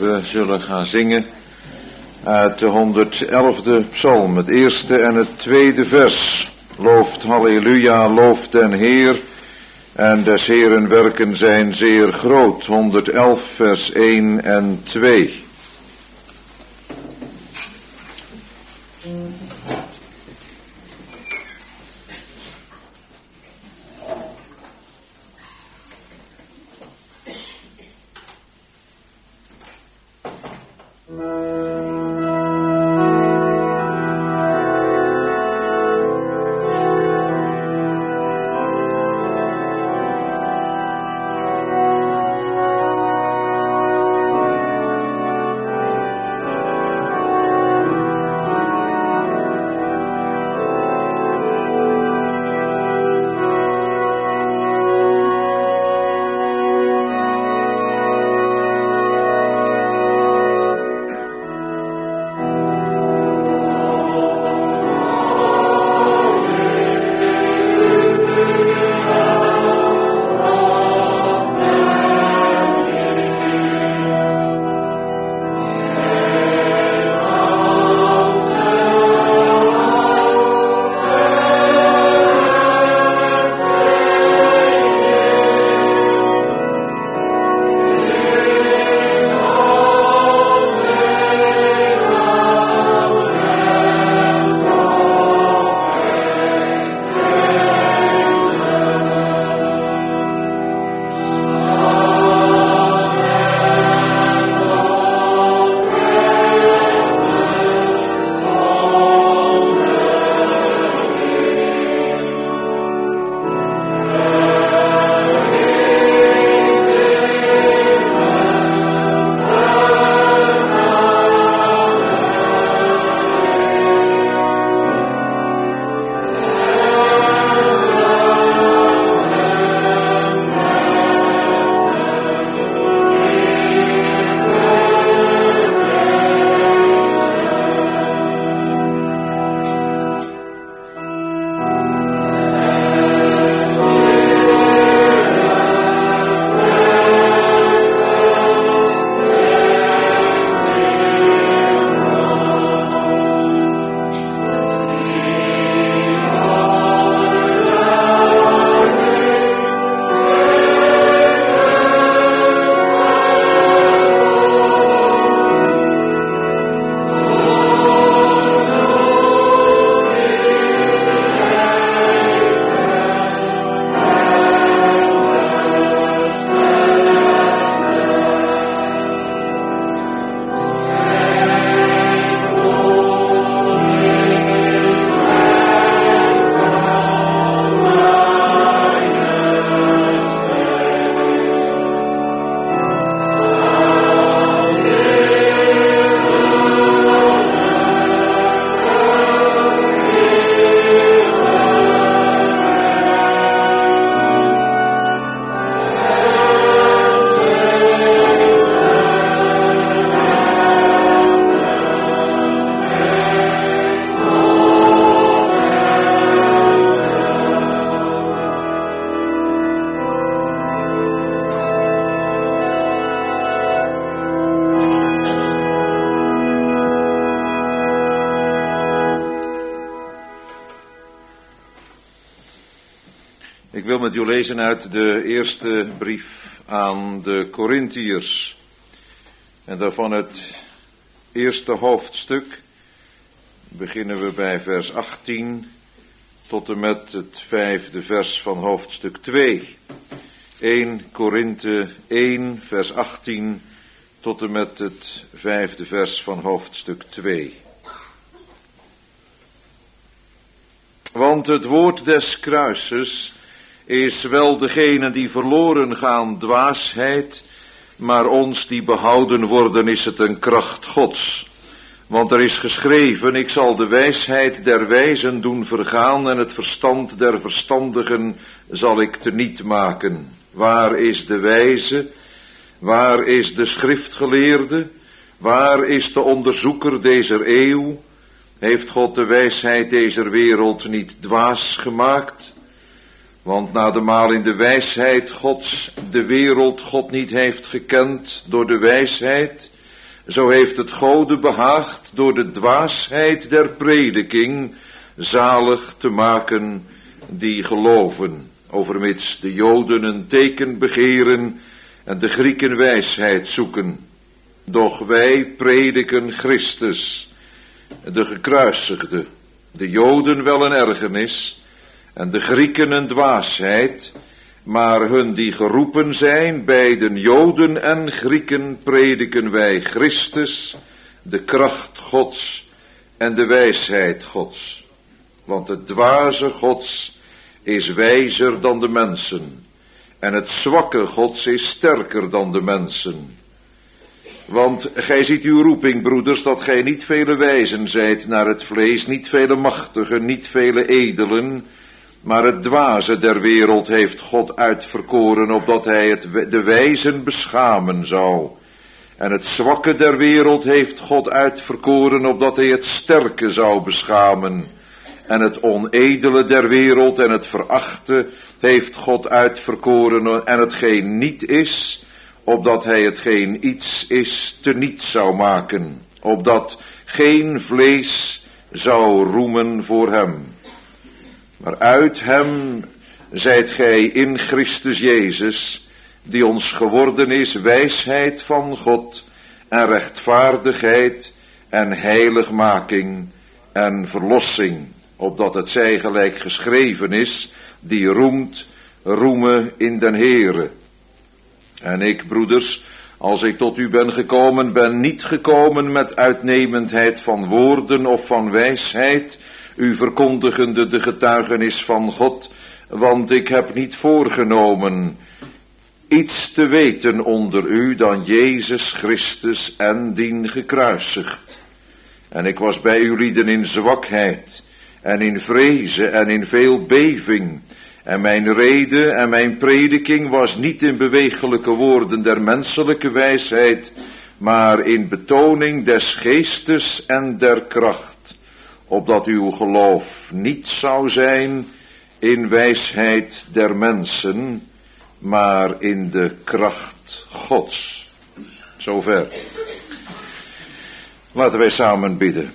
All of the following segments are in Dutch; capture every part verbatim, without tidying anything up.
We zullen gaan zingen uit de honderdelfde psalm, het eerste en het tweede vers. Looft, halleluja, looft den Heer, en des Heeren werken zijn zeer groot. honderdelf vers één en twee. Ik wil met u lezen uit de eerste brief aan de Korintiërs. En daarvan het eerste hoofdstuk. Beginnen we bij vers achttien tot en met het vijfde vers van hoofdstuk twee. eerste Korinthe één vers achttien tot en met het vijfde vers van hoofdstuk twee. Want het woord des kruises is wel degene die verloren gaan dwaasheid, maar ons die behouden worden is het een kracht Gods. Want er is geschreven, ik zal de wijsheid der wijzen doen vergaan en het verstand der verstandigen zal ik teniet maken. Waar is de wijze? Waar is de schriftgeleerde? Waar is de onderzoeker dezer eeuw? Heeft God de wijsheid dezer wereld niet dwaas gemaakt? Want nademaal in de wijsheid Gods de wereld God niet heeft gekend door de wijsheid, Zo heeft het Gode behaagd door de dwaasheid der prediking zalig te maken die geloven, overmits de Joden een teken begeren en de Grieken wijsheid zoeken. Doch wij prediken Christus, de gekruisigde, de Joden wel een ergernis en de Grieken een dwaasheid, maar hun die geroepen zijn, beiden Joden en Grieken, prediken wij Christus, de kracht Gods en de wijsheid Gods. Want het dwaze Gods is wijzer dan de mensen, en het zwakke Gods is sterker dan de mensen. Want gij ziet uw roeping, broeders, dat gij niet vele wijzen zijt naar het vlees, niet vele machtigen, niet vele edelen, maar het dwaze der wereld heeft God uitverkoren, opdat hij het, de wijzen beschamen zou. En het zwakke der wereld heeft God uitverkoren, opdat hij het sterke zou beschamen. En het onedele der wereld en het verachte heeft God uitverkoren, en hetgeen niet is, opdat hij hetgeen iets is teniet zou maken, opdat geen vlees zou roemen voor hem. Maar uit hem zijt gij in Christus Jezus, die ons geworden is wijsheid van God en rechtvaardigheid en heiligmaking en verlossing, opdat het zij gelijk geschreven is, die roemt, roeme in den Heere. En ik, broeders, als ik tot u ben gekomen, ben niet gekomen met uitnemendheid van woorden of van wijsheid, u verkondigende de getuigenis van God, want ik heb niet voorgenomen iets te weten onder u dan Jezus Christus en dien gekruisigd. En ik was bij u lieden in zwakheid en in vreze en in veel beving. En mijn rede en mijn prediking was niet in bewegelijke woorden der menselijke wijsheid, maar in betoning des geestes en der kracht, opdat uw geloof niet zou zijn in wijsheid der mensen, maar in de kracht Gods. Zover. Laten wij samen bidden.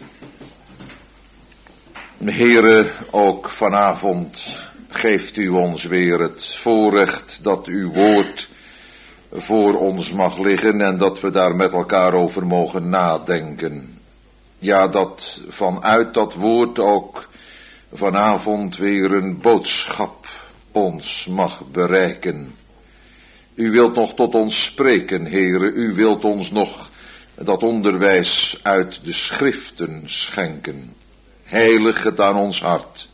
Heere, ook vanavond geeft u ons weer het voorrecht dat uw woord voor ons mag liggen en dat we daar met elkaar over mogen nadenken. Ja, dat vanuit dat woord ook vanavond weer een boodschap ons mag bereiken. U wilt nog tot ons spreken, Heere, u wilt ons nog dat onderwijs uit de schriften schenken. Heilig het aan ons hart.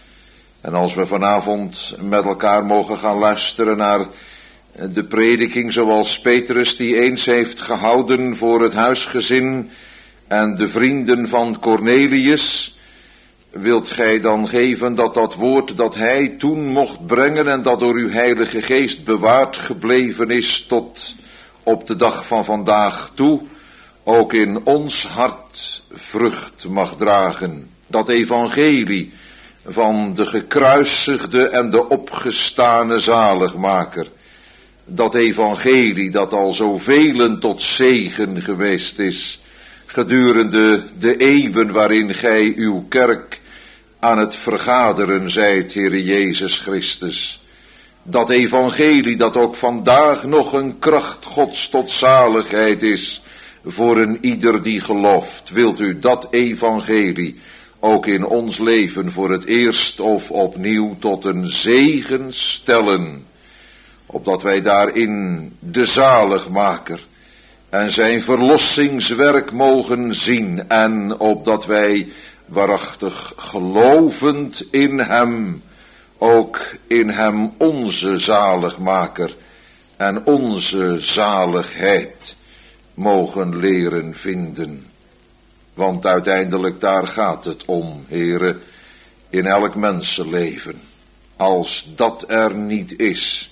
En als we vanavond met elkaar mogen gaan luisteren naar de prediking zoals Petrus die eens heeft gehouden voor het huisgezin en de vrienden van Cornelius, wilt gij dan geven dat dat woord dat hij toen mocht brengen en dat door uw Heilige Geest bewaard gebleven is tot op de dag van vandaag toe, ook in ons hart vrucht mag dragen. Dat evangelie van de gekruisigde en de opgestane zaligmaker. Dat evangelie dat al zoveel tot zegen geweest is, gedurende de eeuwen waarin gij uw kerk aan het vergaderen zijt, Heere Jezus Christus. Dat evangelie dat ook vandaag nog een kracht Gods tot zaligheid is voor een ieder die gelooft. Wilt u dat evangelie ook in ons leven voor het eerst of opnieuw tot een zegen stellen, opdat wij daarin de zaligmaker en zijn verlossingswerk mogen zien en opdat wij waarachtig gelovend in hem, ook in hem onze zaligmaker en onze zaligheid mogen leren vinden. Want uiteindelijk daar gaat het om, Heere, in elk mensenleven. Als dat er niet is,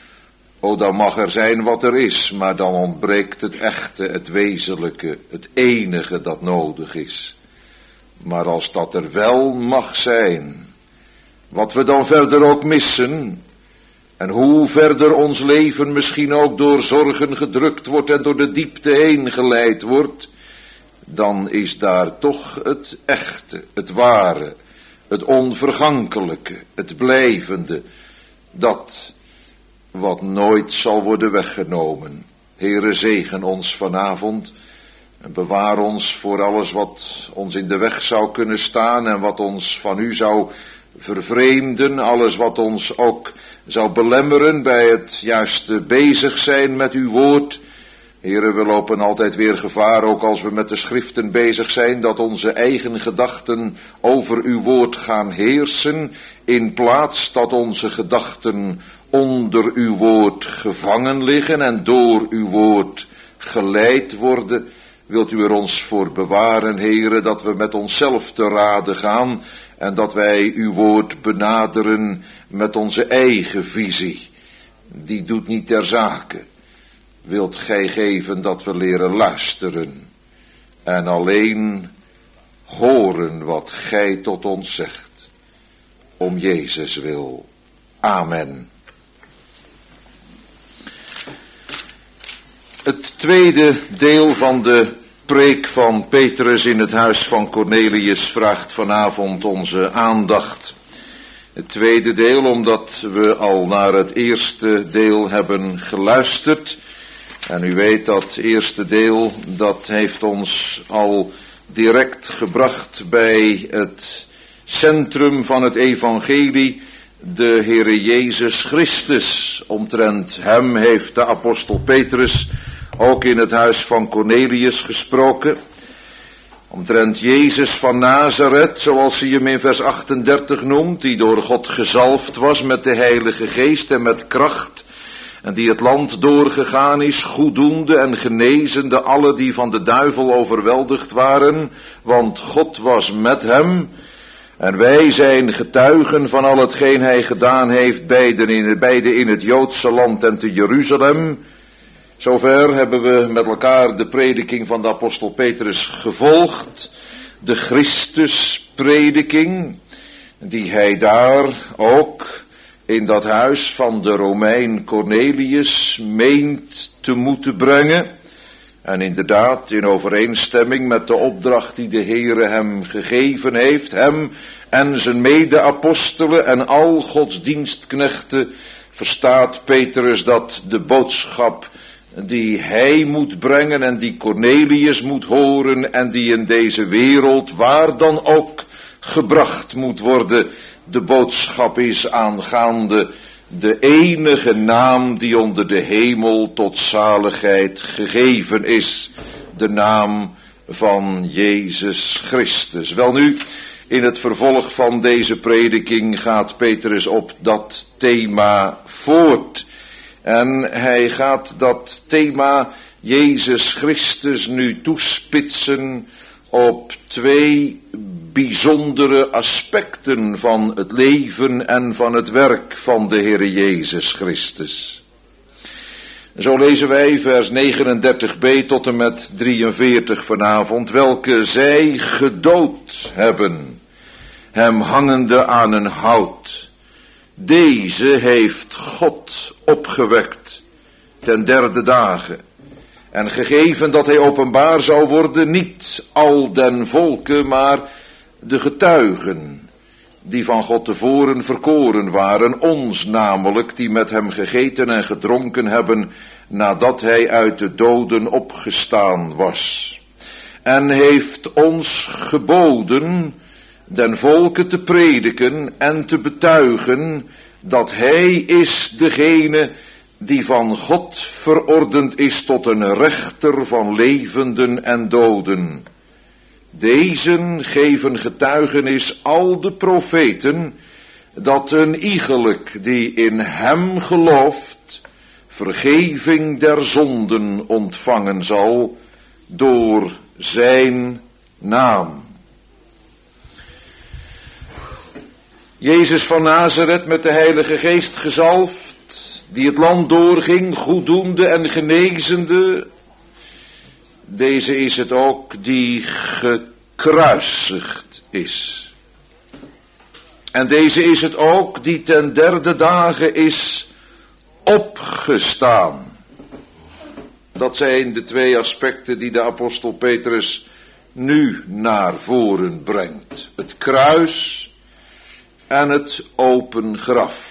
o dan mag er zijn wat er is, maar dan ontbreekt het echte, het wezenlijke, het enige dat nodig is. Maar als dat er wel mag zijn, wat we dan verder ook missen, En hoe verder ons leven misschien ook door zorgen gedrukt wordt en door de diepte heen geleid wordt, dan is daar toch het echte, het ware, het onvergankelijke, het blijvende, dat wat nooit zal worden weggenomen. Heere, zegen ons vanavond en bewaar ons voor alles wat ons in de weg zou kunnen staan en wat ons van u zou vervreemden, alles wat ons ook zou belemmeren bij het juiste bezig zijn met uw woord. Heere, we lopen altijd weer gevaar, ook als we met de schriften bezig zijn, dat onze eigen gedachten over uw woord gaan heersen, in plaats dat onze gedachten onder uw woord gevangen liggen en door uw woord geleid worden. Wilt u er ons voor bewaren, Heere, dat we met onszelf te rade gaan en dat wij uw woord benaderen met onze eigen visie. Die doet niet ter zake. Wilt gij geven dat we leren luisteren en alleen horen wat gij tot ons zegt. Om Jezus wil. Amen. Het tweede deel van de preek van Petrus in het huis van Cornelius vraagt vanavond onze aandacht. Het tweede deel omdat we al naar het eerste deel hebben geluisterd. En u weet dat het eerste deel, dat heeft ons al direct gebracht bij het centrum van het evangelie, de Heere Jezus Christus. Omtrent hem heeft de apostel Petrus ook in het huis van Cornelius gesproken. Omtrent Jezus van Nazareth, zoals hij hem in vers achtendertig noemt, die door God gezalfd was met de Heilige Geest en met kracht, en die het land doorgegaan is, goeddoende en genezende alle die van de duivel overweldigd waren, want God was met hem. En wij zijn getuigen van al hetgeen hij gedaan heeft, beide in, beide in het Joodse land en te Jeruzalem. Zover hebben we met elkaar de prediking van de apostel Petrus gevolgd. De Christusprediking, die hij daar ook in dat huis van de Romein Cornelius meent te moeten brengen. En inderdaad in overeenstemming met de opdracht die de Heere hem gegeven heeft, hem en zijn mede-apostelen en al Gods dienstknechten, verstaat Petrus dat de boodschap die hij moet brengen en die Cornelius moet horen en die in deze wereld waar dan ook gebracht moet worden, de boodschap is aangaande de enige naam die onder de hemel tot zaligheid gegeven is, de naam van Jezus Christus. Welnu, in het vervolg van deze prediking gaat Petrus op dat thema voort. En hij gaat dat thema Jezus Christus nu toespitsen op twee bijzondere aspecten van het leven en van het werk van de Heere Jezus Christus. Zo lezen wij vers negenendertig b tot en met drieënveertig vanavond, welke zij gedood hebben, hem hangende aan een hout. Deze heeft God opgewekt ten derde dagen en gegeven dat hij openbaar zou worden, niet al den volken, maar de getuigen die van God tevoren verkoren waren, ons namelijk, die met hem gegeten en gedronken hebben nadat hij uit de doden opgestaan was. En heeft ons geboden den volke te prediken en te betuigen dat hij is degene die van God verordend is tot een rechter van levenden en doden. Dezen geven getuigenis al de profeten dat een iegelijk die in hem gelooft vergeving der zonden ontvangen zal door zijn naam. Jezus van Nazareth met de Heilige Geest gezalfd, die het land doorging, goeddoende en genezende. Deze is het ook die gekruisigd is. En deze is het ook die ten derde dagen is opgestaan. Dat zijn de twee aspecten die de apostel Petrus nu naar voren brengt. Het kruis en het open graf.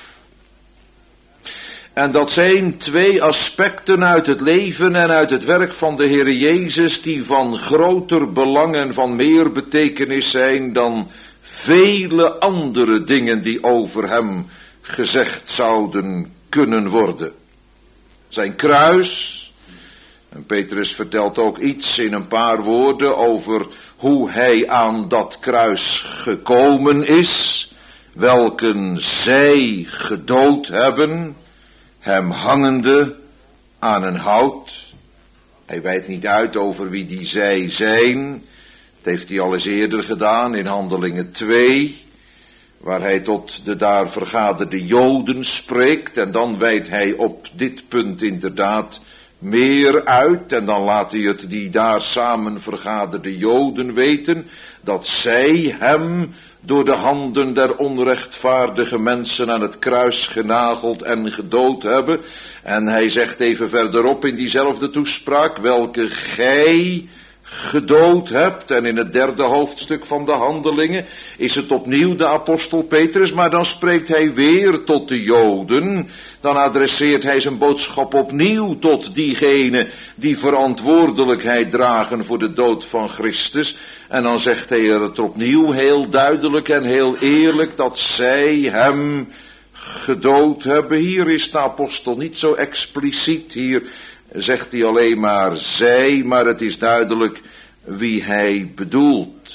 En dat zijn twee aspecten uit het leven en uit het werk van de Heere Jezus die van groter belang en van meer betekenis zijn dan vele andere dingen die over hem gezegd zouden kunnen worden. Zijn kruis, en Petrus vertelt ook iets in een paar woorden over hoe hij aan dat kruis gekomen is, welken zij gedood hebben, hem hangende aan een hout. Hij wijdt niet uit over wie die zij zijn. Dat heeft hij al eens eerder gedaan in Handelingen twee, waar hij tot de daar vergaderde Joden spreekt. En dan wijdt hij op dit punt inderdaad meer uit. En dan laat hij het die daar samen vergaderde Joden weten, dat zij hem door de handen der onrechtvaardige mensen aan het kruis genageld en gedood hebben. En hij zegt even verderop in diezelfde toespraak, welke gij gedood hebt. En in het derde hoofdstuk van de Handelingen is het opnieuw de apostel Petrus, maar dan spreekt hij weer tot de Joden. Dan adresseert hij zijn boodschap opnieuw tot diegenen die verantwoordelijkheid dragen voor de dood van Christus. En dan zegt hij er het opnieuw heel duidelijk en heel eerlijk dat zij hem gedood hebben. Hier is de apostel niet zo expliciet, hier zegt hij alleen maar zij, maar het is duidelijk wie hij bedoelt.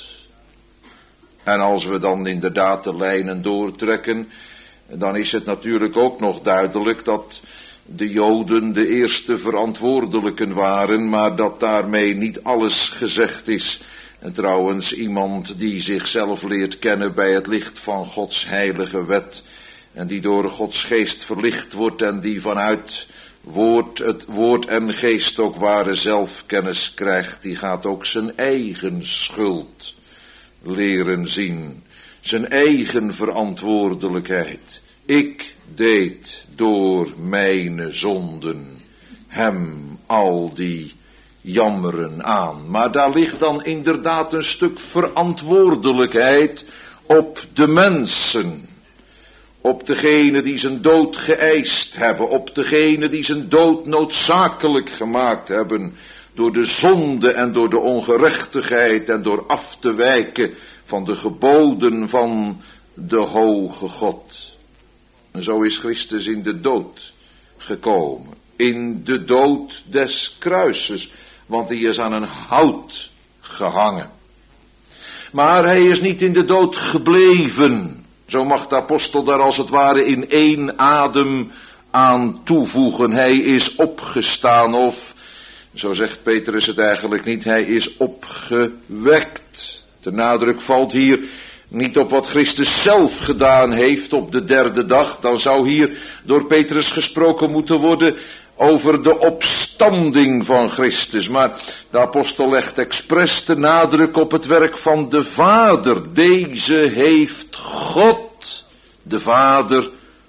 En als we dan inderdaad de lijnen doortrekken, dan is het natuurlijk ook nog duidelijk dat de Joden de eerste verantwoordelijken waren, maar dat daarmee niet alles gezegd is. En trouwens, iemand die zichzelf leert kennen bij het licht van Gods heilige wet, en die door Gods geest verlicht wordt en die vanuit woord, het woord en geest ook ware zelfkennis krijgt, die gaat ook zijn eigen schuld leren zien. Zijn eigen verantwoordelijkheid. Ik deed door mijn zonden hem al die jammeren aan. Maar daar ligt dan inderdaad een stuk verantwoordelijkheid op de mensen. Op degene die zijn dood geëist hebben. Op degene die zijn dood noodzakelijk gemaakt hebben. Door de zonde en door de ongerechtigheid en door af te wijken van de geboden van de hoge God. En zo is Christus in de dood gekomen. In de dood des kruises. Want hij is aan een hout gehangen. Maar hij is niet in de dood gebleven. Zo mag de apostel daar als het ware in één adem aan toevoegen. Hij is opgestaan, of, zo zegt Petrus het eigenlijk niet, hij is opgewekt. De nadruk valt hier niet op wat Christus zelf gedaan heeft op de derde dag. Dan zou hier door Petrus gesproken moeten worden over de opstanding van Christus. Maar de apostel legt expres de nadruk op het werk van de Vader. Deze heeft God, de Vader,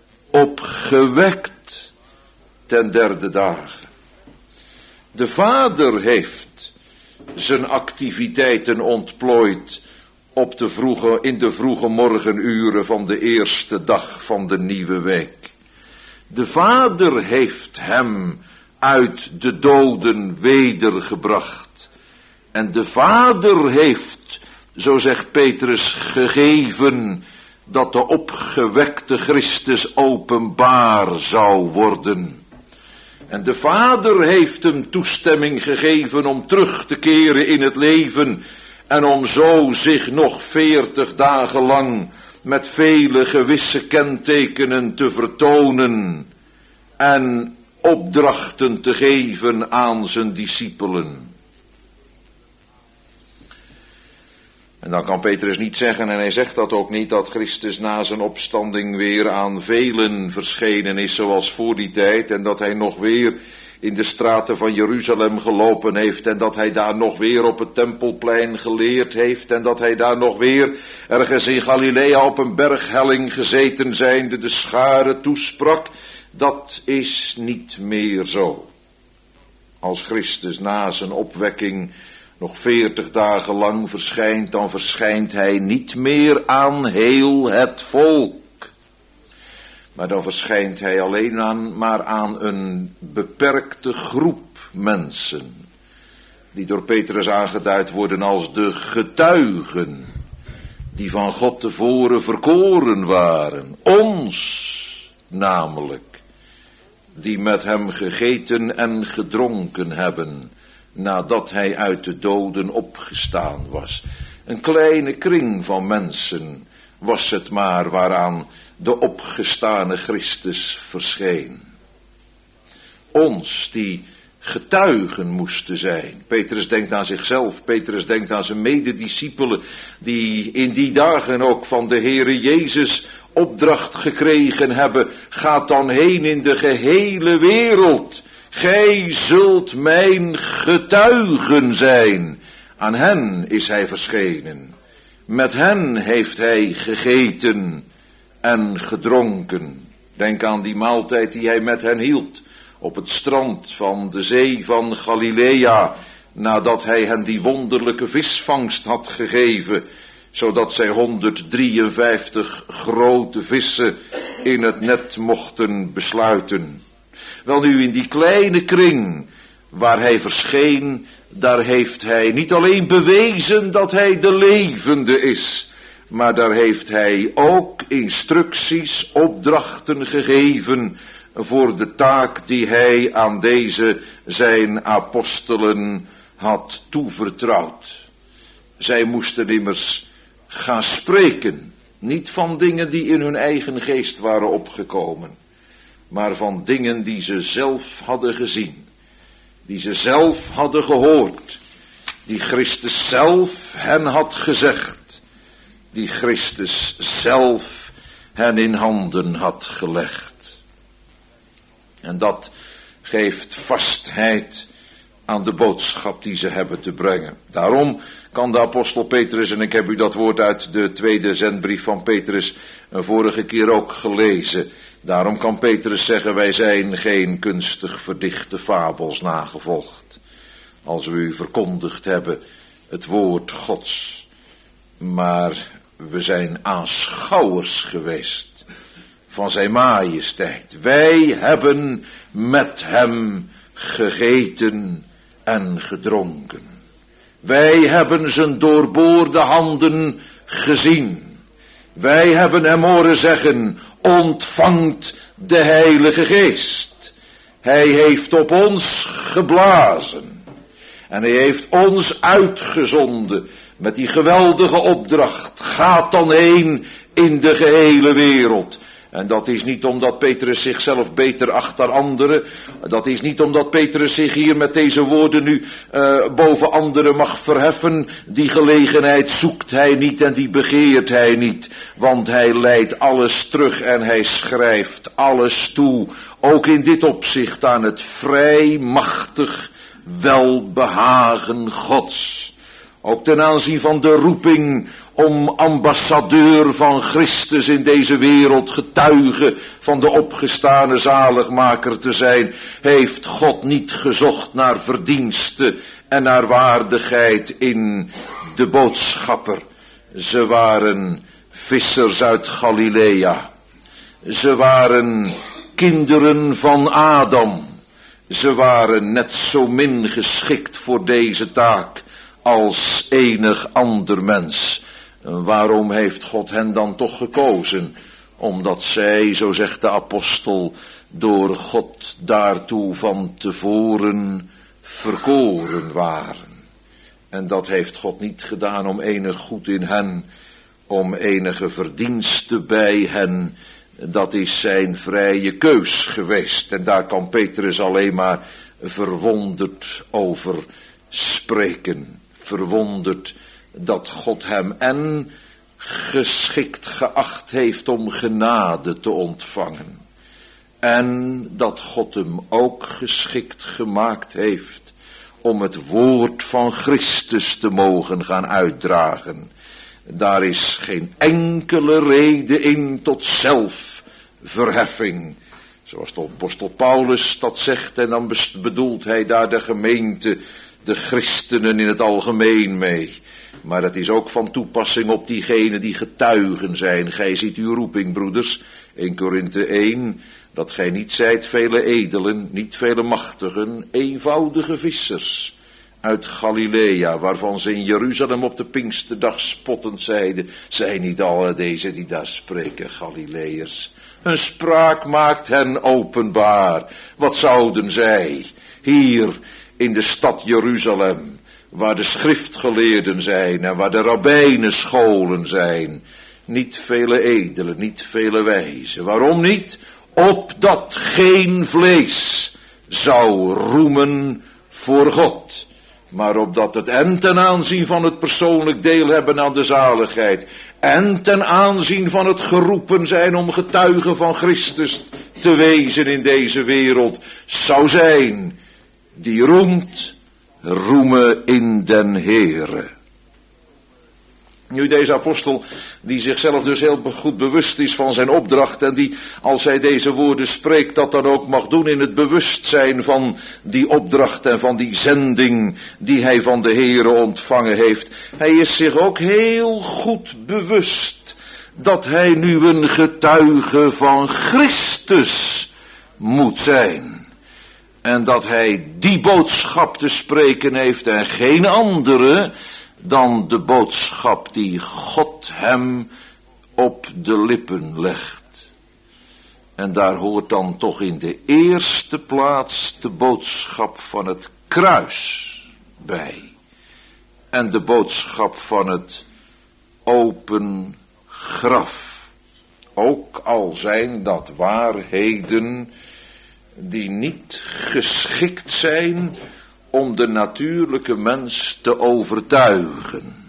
opgewekt ten derde dagen. De Vader heeft zijn activiteiten ontplooid op de vroege, in de vroege morgenuren van de eerste dag van de nieuwe week. De Vader heeft hem uit de doden wedergebracht. En de Vader heeft, zo zegt Petrus, gegeven dat de opgewekte Christus openbaar zou worden. En de Vader heeft hem toestemming gegeven om terug te keren in het leven en om zo zich nog veertig dagen lang met vele gewisse kentekenen te vertonen en opdrachten te geven aan zijn discipelen. En dan kan Petrus niet zeggen, en hij zegt dat ook niet, dat Christus na zijn opstanding weer aan velen verschenen is zoals voor die tijd, en dat hij nog weer in de straten van Jeruzalem gelopen heeft, en dat hij daar nog weer op het Tempelplein geleerd heeft, en dat hij daar nog weer ergens in Galilea op een berghelling gezeten zijnde de schare toesprak. Dat is niet meer zo. Als Christus na zijn opwekking nog veertig dagen lang verschijnt, dan verschijnt hij niet meer aan heel het volk. Maar dan verschijnt hij alleen aan, maar aan een beperkte groep mensen, die door Petrus aangeduid worden als de getuigen, die van God tevoren verkoren waren. Ons namelijk, die met hem gegeten en gedronken hebben, nadat hij uit de doden opgestaan was. Een kleine kring van mensen was het maar waaraan de opgestane Christus verscheen. Ons die getuigen moesten zijn. Petrus denkt aan zichzelf, Petrus denkt aan zijn medediscipelen, die in die dagen ook van de Heere Jezus opdracht gekregen hebben: gaat dan heen in de gehele wereld. Gij zult mijn getuigen zijn. Aan hen is hij verschenen. Met hen heeft hij gegeten en gedronken. Denk aan die maaltijd die hij met hen hield op het strand van de zee van Galilea, nadat hij hen die wonderlijke visvangst had gegeven, zodat zij honderddrieënvijftig grote vissen in het net mochten besluiten. Wel nu, in die kleine kring waar hij verscheen, daar heeft hij niet alleen bewezen dat hij de levende is, maar daar heeft hij ook instructies, opdrachten gegeven voor de taak die hij aan deze zijn apostelen had toevertrouwd. Zij moesten immers gaan spreken, niet van dingen die in hun eigen geest waren opgekomen, maar van dingen die ze zelf hadden gezien, die ze zelf hadden gehoord, die Christus zelf hen had gezegd, die Christus zelf hen in handen had gelegd. En dat geeft vastheid aan de boodschap die ze hebben te brengen. Daarom kan de apostel Petrus, en ik heb u dat woord uit de tweede zendbrief van Petrus een vorige keer ook gelezen. Daarom kan Petrus zeggen: wij zijn geen kunstig verdichte fabels nagevolgd, als we u verkondigd hebben het woord Gods. Maar we zijn aanschouwers geweest van zijn majesteit. Wij hebben met hem gegeten en gedronken. Wij hebben zijn doorboorde handen gezien. Wij hebben hem horen zeggen: ontvangt de Heilige Geest. Hij heeft op ons geblazen. En hij heeft ons uitgezonden met die geweldige opdracht: gaat dan heen in de gehele wereld. En dat is niet omdat Petrus zichzelf beter acht dan anderen. Dat is niet omdat Petrus zich hier met deze woorden nu uh, boven anderen mag verheffen. Die gelegenheid zoekt hij niet en die begeert hij niet. Want hij leidt alles terug en hij schrijft alles toe. Ook in dit opzicht aan het vrij machtig welbehagen Gods. Ook ten aanzien van de roeping om ambassadeur van Christus in deze wereld, getuige van de opgestane zaligmaker te zijn, heeft God niet gezocht naar verdiensten en naar waardigheid in de boodschapper. Ze waren vissers uit Galilea. Ze waren kinderen van Adam. Ze waren net zo min geschikt voor deze taak als enig ander mens. Waarom heeft God hen dan toch gekozen? Omdat zij, zo zegt de apostel, door God daartoe van tevoren verkoren waren. En dat heeft God niet gedaan om enig goed in hen, om enige verdienste bij hen. Dat is zijn vrije keus geweest. En daar kan Petrus alleen maar verwonderd over spreken. Verwonderd dat God hem en geschikt geacht heeft om genade te ontvangen. En dat God hem ook geschikt gemaakt heeft om het woord van Christus te mogen gaan uitdragen. Daar is geen enkele reden in tot zelfverheffing. Zoals de apostel Paulus dat zegt, en dan bedoelt hij daar de gemeente, de christenen in het algemeen mee. Maar het is ook van toepassing op diegenen die getuigen zijn. Gij ziet uw roeping, broeders, Eerste Korinthe één, dat gij niet zijt vele edelen, niet vele machtigen, eenvoudige vissers uit Galilea, waarvan ze in Jeruzalem op de Pinksterdag spottend zeiden, zijn niet alle deze die daar spreken Galileërs? Hun spraak maakt hen openbaar. Wat zouden zij hier in de stad Jeruzalem, waar de schriftgeleerden zijn en waar de rabbijnen scholen zijn, niet vele edelen, niet vele wijzen. Waarom niet? Opdat geen vlees zou roemen voor God, maar opdat het en ten aanzien van het persoonlijk deel hebben aan de zaligheid, en ten aanzien van het geroepen zijn om getuige van Christus te wezen in deze wereld, zou zijn die roemt, roemen in den Heere. Nu deze apostel, die zichzelf dus heel goed bewust is van zijn opdracht en die, als hij deze woorden spreekt, dat dan ook mag doen in het bewustzijn van die opdracht en van die zending die hij van de Heere ontvangen heeft. Hij is zich ook heel goed bewust dat hij nu een getuige van Christus moet zijn. En dat hij die boodschap te spreken heeft en geen andere dan de boodschap die God hem op de lippen legt. En daar hoort dan toch in de eerste plaats de boodschap van het kruis bij. En de boodschap van het open graf. Ook al zijn dat waarheden die niet geschikt zijn om de natuurlijke mens te overtuigen.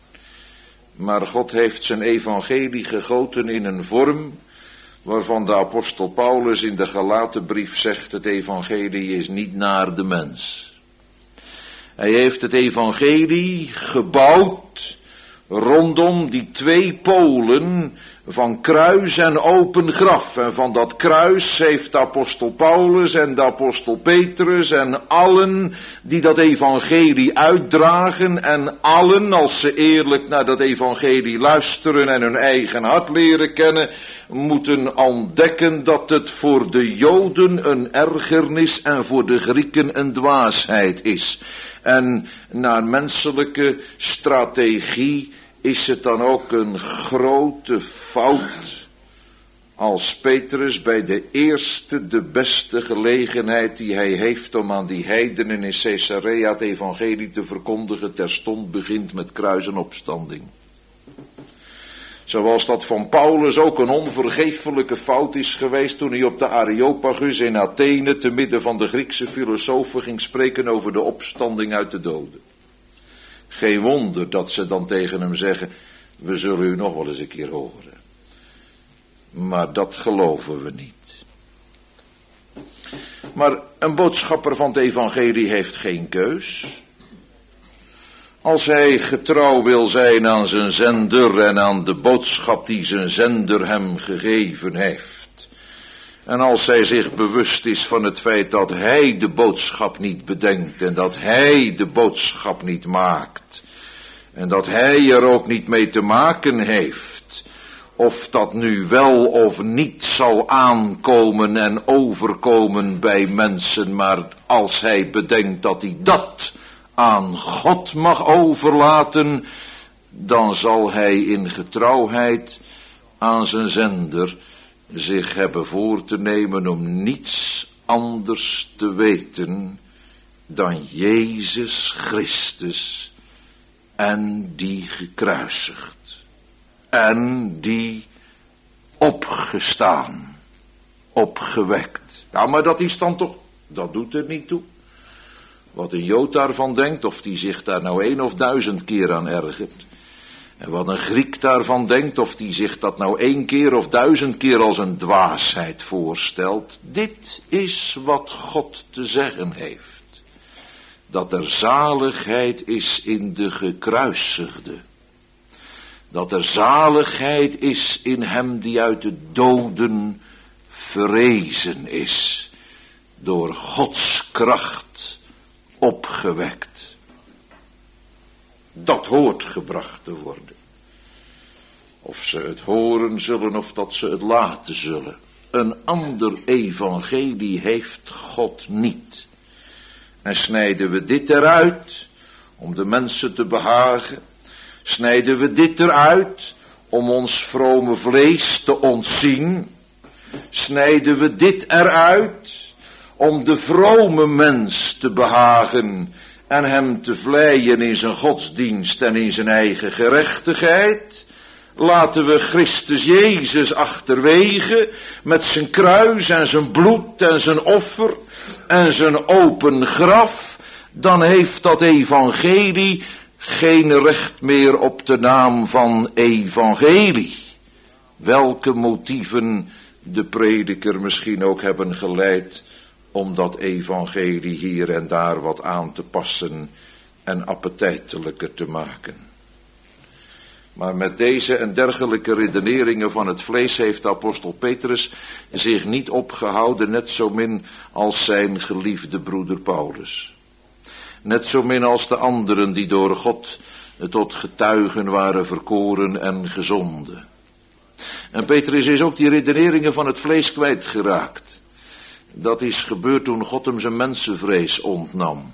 Maar God heeft zijn evangelie gegoten in een vorm waarvan de apostel Paulus in de Galatenbrief zegt, het evangelie is niet naar de mens. Hij heeft het evangelie gebouwd rondom die twee polen van kruis en open graf. En van dat kruis heeft de apostel Paulus en de apostel Petrus en allen die dat evangelie uitdragen en allen, als ze eerlijk naar dat evangelie luisteren en hun eigen hart leren kennen, moeten ontdekken dat het voor de Joden een ergernis en voor de Grieken een dwaasheid is. En naar menselijke strategie is het dan ook een grote fout als Petrus bij de eerste, de beste gelegenheid die hij heeft om aan die heidenen in Caesarea het evangelie te verkondigen, terstond begint met kruis en opstanding. Zoals dat van Paulus ook een onvergeeflijke fout is geweest toen hij op de Areopagus in Athene te midden van de Griekse filosofen ging spreken over de opstanding uit de doden. Geen wonder dat ze dan tegen hem zeggen, we zullen u nog wel eens een keer horen. Maar dat geloven we niet. Maar een boodschapper van het evangelie heeft geen keus. Als hij getrouw wil zijn aan zijn zender en aan de boodschap die zijn zender hem gegeven heeft. En als hij zich bewust is van het feit dat hij de boodschap niet bedenkt en dat hij de boodschap niet maakt. En dat hij er ook niet mee te maken heeft. Of dat nu wel of niet zal aankomen en overkomen bij mensen. Maar als hij bedenkt dat hij dat aan God mag overlaten, dan zal hij in getrouwheid aan zijn zender zich hebben voor te nemen om niets anders te weten dan Jezus Christus en die gekruisigd en die opgestaan, opgewekt. Ja, maar dat is dan toch, dat doet er niet toe. Wat een Jood daarvan denkt, of die zich daar nou één of duizend keer aan ergert. En wat een Griek daarvan denkt, of die zich dat nou één keer of duizend keer als een dwaasheid voorstelt. Dit is wat God te zeggen heeft. Dat er zaligheid is in de gekruisigde. Dat er zaligheid is in hem die uit de doden verrezen is, door Gods kracht opgewekt. Dat hoort gebracht te worden. Of ze het horen zullen of dat ze het laten zullen. Een ander evangelie heeft God niet. En snijden we dit eruit om de mensen te behagen? Snijden we dit eruit om ons vrome vlees te ontzien? Snijden we dit eruit om de vrome mens te behagen en hem te vleien in zijn godsdienst en in zijn eigen gerechtigheid? Laten we Christus Jezus achterwege met zijn kruis en zijn bloed en zijn offer en zijn open graf, dan heeft dat evangelie geen recht meer op de naam van evangelie. Welke motieven de prediker misschien ook hebben geleid om dat evangelie hier en daar wat aan te passen en appetijtelijker te maken. Maar met deze en dergelijke redeneringen van het vlees heeft de apostel Petrus zich niet opgehouden, net zo min als zijn geliefde broeder Paulus. Net zo min als de anderen die door God tot getuigen waren verkoren en gezonden. En Petrus is ook die redeneringen van het vlees kwijtgeraakt. Dat is gebeurd toen God hem zijn mensenvrees ontnam.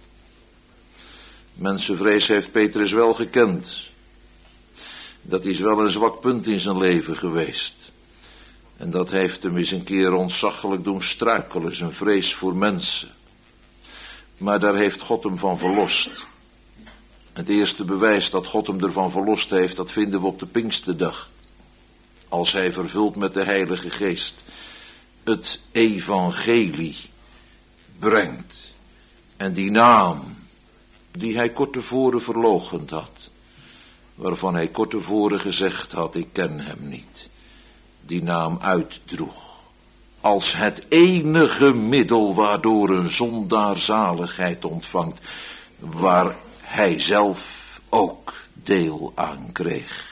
Mensenvrees heeft Petrus wel gekend. Dat is wel een zwak punt in zijn leven geweest. En dat heeft hem eens een keer ontzaglijk doen struikelen, zijn vrees voor mensen. Maar daar heeft God hem van verlost. Het eerste bewijs dat God hem ervan verlost heeft, dat vinden we op de Pinksterdag. Als hij vervuld met de Heilige Geest het evangelie brengt. En die naam, die hij kort tevoren verloochend had, waarvan hij kort tevoren gezegd had, ik ken hem niet, die naam uitdroeg. Als het enige middel waardoor een zondaar zaligheid ontvangt, waar hij zelf ook deel aan kreeg.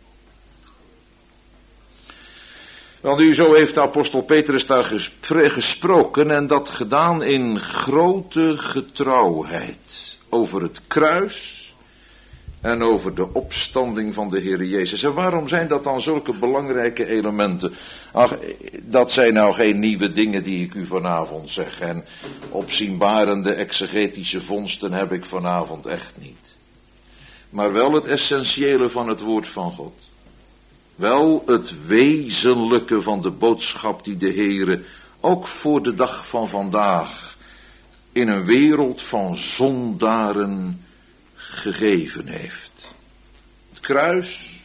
Want u, zo heeft de apostel Petrus daar gesproken en dat gedaan in grote getrouwheid over het kruis en over de opstanding van de Heer Jezus. En waarom zijn dat dan zulke belangrijke elementen? Ach, dat zijn nou geen nieuwe dingen die ik u vanavond zeg. En opzienbarende exegetische vondsten heb ik vanavond echt niet. Maar wel het essentiële van het woord van God. Wel het wezenlijke van de boodschap die de Heere ook voor de dag van vandaag in een wereld van zondaren gegeven heeft. Het kruis.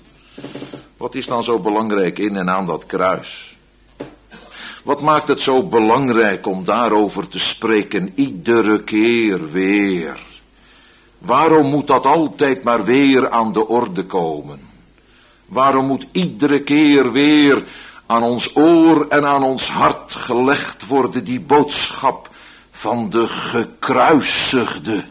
Wat is dan zo belangrijk in en aan dat kruis? Wat maakt het zo belangrijk om daarover te spreken iedere keer weer? Waarom moet dat altijd maar weer aan de orde komen? Waarom moet iedere keer weer aan ons oor en aan ons hart gelegd worden die boodschap van de gekruisigde?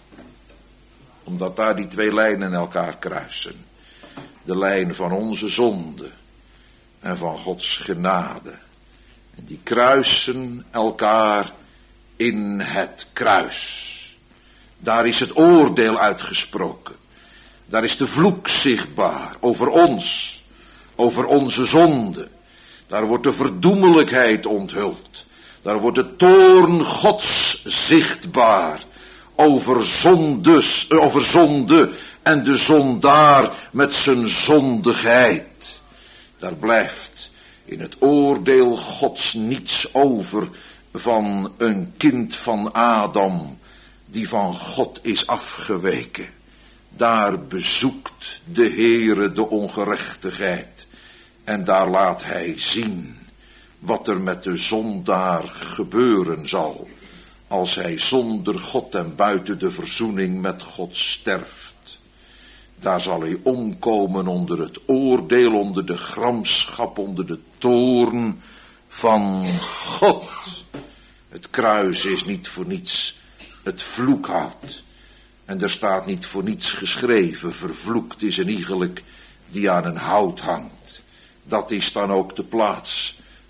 Omdat daar die twee lijnen elkaar kruisen. De lijn van onze zonde en van Gods genade. En die kruisen elkaar in het kruis. Daar is het oordeel uitgesproken. Daar is de vloek zichtbaar over ons, over onze zonde. Daar wordt de verdoemelijkheid onthuld. Daar wordt de toorn Gods zichtbaar over zondes, over zonde en de zondaar met zijn zondigheid. Daar blijft in het oordeel Gods niets over van een kind van Adam die van God is afgeweken. Daar bezoekt de Heere de ongerechtigheid en daar laat hij zien wat er met de zondaar gebeuren zal als hij zonder God en buiten de verzoening met God sterft. Daar zal hij omkomen onder het oordeel, onder de gramschap, onder de toorn van God. Het kruis is niet voor niets het vloekhout. En er staat niet voor niets geschreven, vervloekt is een iegelijk die aan een hout hangt. Dat is dan ook de plaats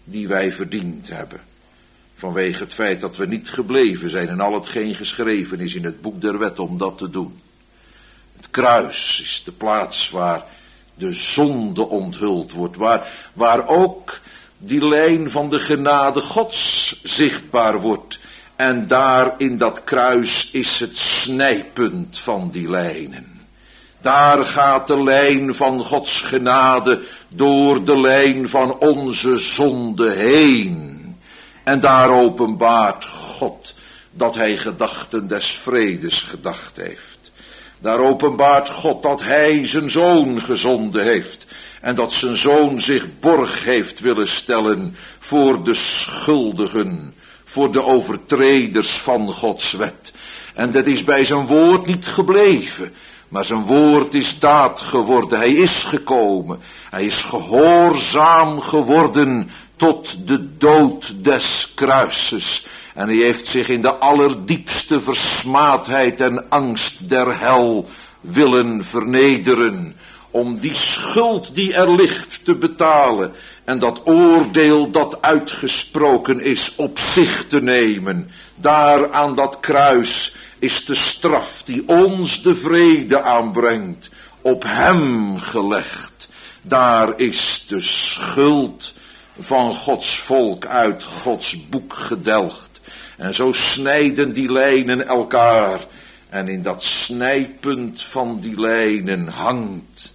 die wij verdiend hebben. Vanwege het feit dat we niet gebleven zijn in al hetgeen geschreven is in het boek der wet om dat te doen. Het kruis is de plaats waar de zonde onthuld wordt, waar, waar ook die lijn van de genade Gods zichtbaar wordt. En daar in dat kruis is het snijpunt van die lijnen. Daar gaat de lijn van Gods genade door de lijn van onze zonde heen. En daar openbaart God dat hij gedachten des vredes gedacht heeft. Daar openbaart God dat hij zijn zoon gezonden heeft. En dat zijn zoon zich borg heeft willen stellen voor de schuldigen, voor de overtreders van Gods wet. En dat is bij zijn woord niet gebleven. Maar zijn woord is daad geworden. Hij is gekomen. Hij is gehoorzaam geworden tot de dood des kruises. En hij heeft zich in de allerdiepste versmaadheid en angst der hel willen vernederen. Om die schuld die er ligt te betalen. En dat oordeel dat uitgesproken is op zich te nemen. Daar aan dat kruis is de straf die ons de vrede aanbrengt op hem gelegd. Daar is de schuld van Gods volk uit Gods boek gedelgd. En zo snijden die lijnen elkaar. En in dat snijpunt van die lijnen hangt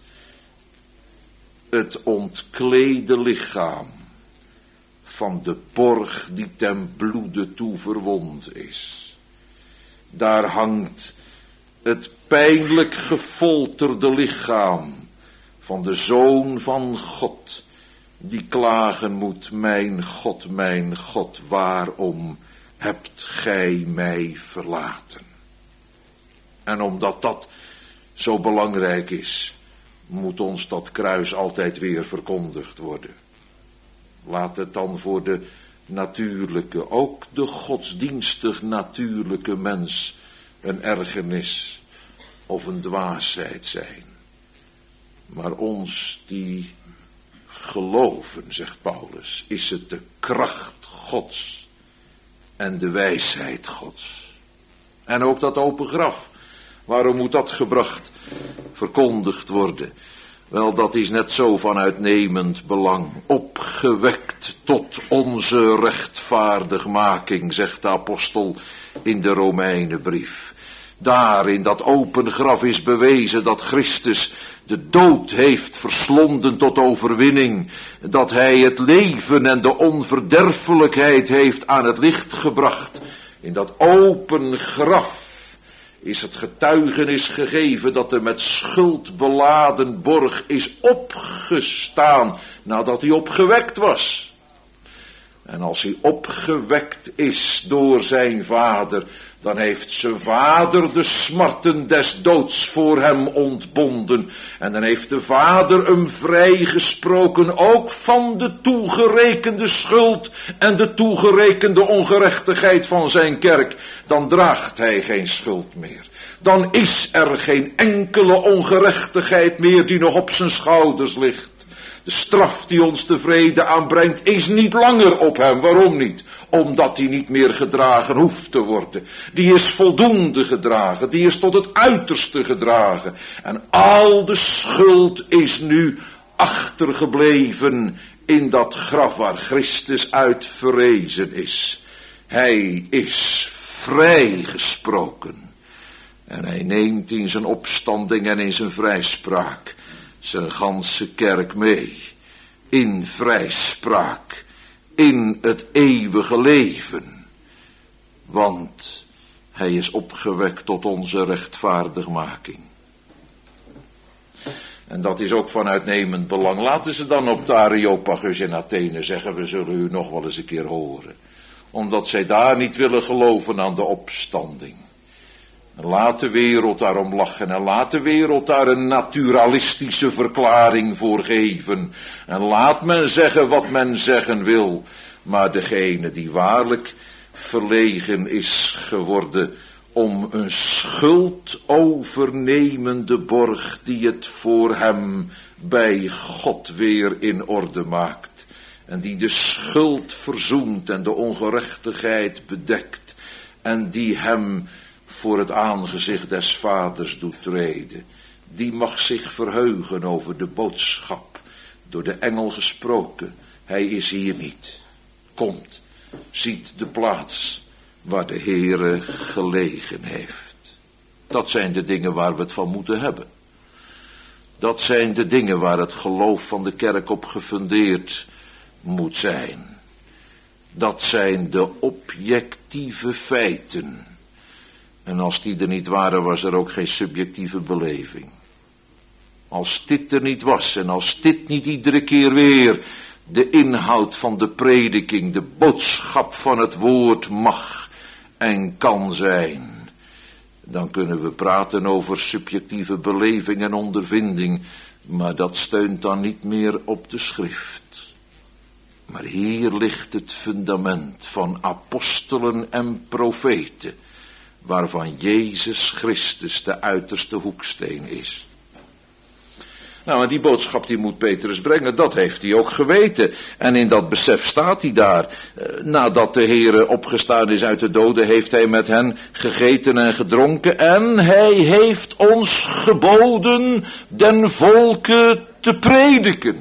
het ontklede lichaam van de borg die ten bloede toe verwond is. Daar hangt het pijnlijk gefolterde lichaam van de Zoon van God, die klagen moet, mijn God, mijn God, waarom hebt gij mij verlaten? En omdat dat zo belangrijk is, moet ons dat kruis altijd weer verkondigd worden. Laat het dan voor de natuurlijke, ook de godsdienstig natuurlijke mens een ergernis of een dwaasheid zijn. Maar ons die geloven, zegt Paulus, is het de kracht Gods en de wijsheid Gods. En ook dat open graf, waarom moet dat gebracht, verkondigd worden? Wel, dat is net zo van uitnemend belang. Opgewekt tot onze rechtvaardigmaking, zegt de apostel in de Romeinenbrief. Daar in dat open graf is bewezen dat Christus de dood heeft verslonden tot overwinning. Dat hij het leven en de onverderfelijkheid heeft aan het licht gebracht. In dat open graf is het getuigenis gegeven dat er met schuld beladen borg is opgestaan nadat hij opgewekt was. En als hij opgewekt is door zijn vader, dan heeft zijn vader de smarten des doods voor hem ontbonden. En dan heeft de vader hem vrijgesproken ook van de toegerekende schuld en de toegerekende ongerechtigheid van zijn kerk. Dan draagt hij geen schuld meer. Dan is er geen enkele ongerechtigheid meer die nog op zijn schouders ligt. De straf die ons de vrede aanbrengt is niet langer op hem. Waarom niet? Omdat die niet meer gedragen hoeft te worden. Die is voldoende gedragen. Die is tot het uiterste gedragen. En al de schuld is nu achtergebleven in dat graf waar Christus uit verrezen is. Hij is vrijgesproken. En hij neemt in zijn opstanding en in zijn vrijspraak zijn ganse kerk mee. In vrijspraak. In het eeuwige leven. Want hij is opgewekt tot onze rechtvaardigmaking. En dat is ook van uitnemend belang. Laten ze dan op de Areopagus in Athene zeggen, we zullen u nog wel eens een keer horen. Omdat zij daar niet willen geloven aan de opstanding. En laat de wereld daarom lachen en laat de wereld daar een naturalistische verklaring voor geven. En laat men zeggen wat men zeggen wil. Maar degene die waarlijk verlegen is geworden om een schuld overnemende borg die het voor hem bij God weer in orde maakt. En die de schuld verzoent en de ongerechtigheid bedekt. En die hem voor het aangezicht des vaders doet treden. Die mag zich verheugen over de boodschap. Door de engel gesproken. Hij is hier niet. Komt, ziet de plaats waar de Heere gelegen heeft. Dat zijn de dingen waar we het van moeten hebben. Dat zijn de dingen waar het geloof van de kerk op gefundeerd moet zijn. Dat zijn de objectieve feiten. En als die er niet waren, was er ook geen subjectieve beleving. Als dit er niet was en als dit niet iedere keer weer de inhoud van de prediking, de boodschap van het woord mag en kan zijn, dan kunnen we praten over subjectieve beleving en ondervinding, maar dat steunt dan niet meer op de schrift. Maar hier ligt het fundament van apostelen en profeten, waarvan Jezus Christus de uiterste hoeksteen is. Nou, en die boodschap die moet Petrus brengen, dat heeft hij ook geweten. En in dat besef staat hij daar. Nadat de Heere opgestaan is uit de doden, heeft hij met hen gegeten en gedronken. En hij heeft ons geboden den volke te prediken.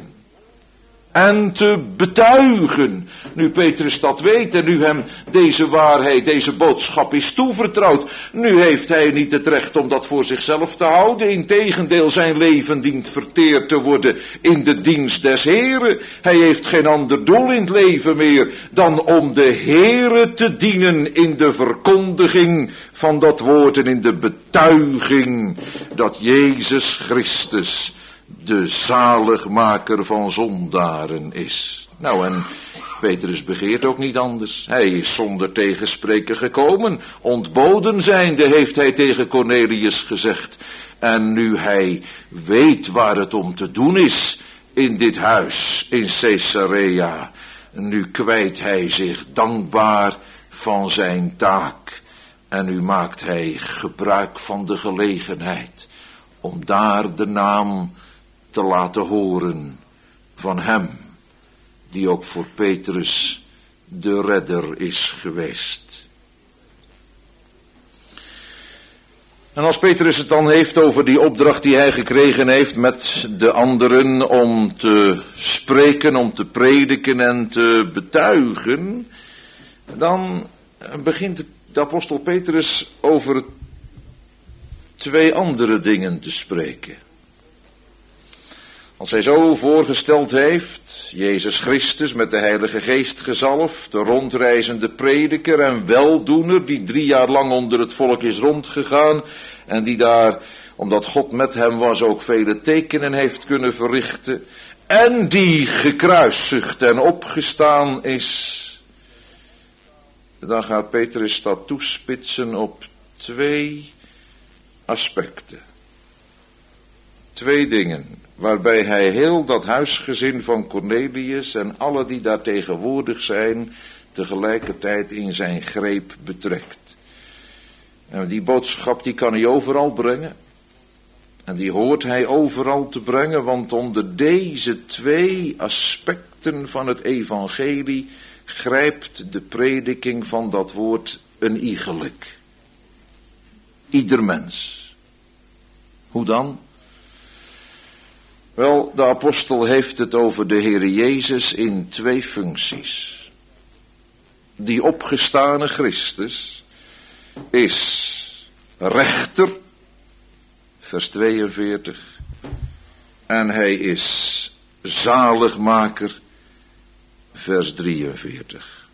En te betuigen. Nu Petrus dat weet en nu hem deze waarheid, deze boodschap is toevertrouwd. Nu heeft hij niet het recht om dat voor zichzelf te houden. Integendeel, zijn leven dient verteerd te worden in de dienst des Heren. Hij heeft geen ander doel in het leven meer dan om de Heren te dienen in de verkondiging van dat woord en in de betuiging dat Jezus Christus de zaligmaker van zondaren is. Nou, en Petrus begeert ook niet anders. Hij is zonder tegenspreken gekomen. Ontboden zijnde heeft hij tegen Cornelius gezegd. En nu hij weet waar het om te doen is in dit huis in Caesarea, nu kwijt hij zich dankbaar van zijn taak. En nu maakt hij gebruik van de gelegenheid om daar de naam te laten horen van hem, die ook voor Petrus de redder is geweest. En als Petrus het dan heeft over die opdracht die hij gekregen heeft met de anderen om te spreken, om te prediken en te betuigen, dan begint de apostel Petrus over twee andere dingen te spreken. Als hij zo voorgesteld heeft, Jezus Christus met de Heilige Geest gezalfd, de rondreizende prediker en weldoener, die drie jaar lang onder het volk is rondgegaan en die daar, omdat God met hem was, ook vele tekenen heeft kunnen verrichten, en die gekruisigd en opgestaan is, dan gaat Petrus dat toespitsen op twee aspecten. Twee dingen, waarbij hij heel dat huisgezin van Cornelius en alle die daar tegenwoordig zijn, tegelijkertijd in zijn greep betrekt. En die boodschap die kan hij overal brengen. En die hoort hij overal te brengen, want onder deze twee aspecten van het evangelie grijpt de prediking van dat woord een iegelijk. Ieder mens. Hoe dan? Wel, de apostel heeft het over de Heere Jezus in twee functies. Die opgestane Christus is rechter, vers tweeënveertig, en hij is zaligmaker, vers drieënveertig.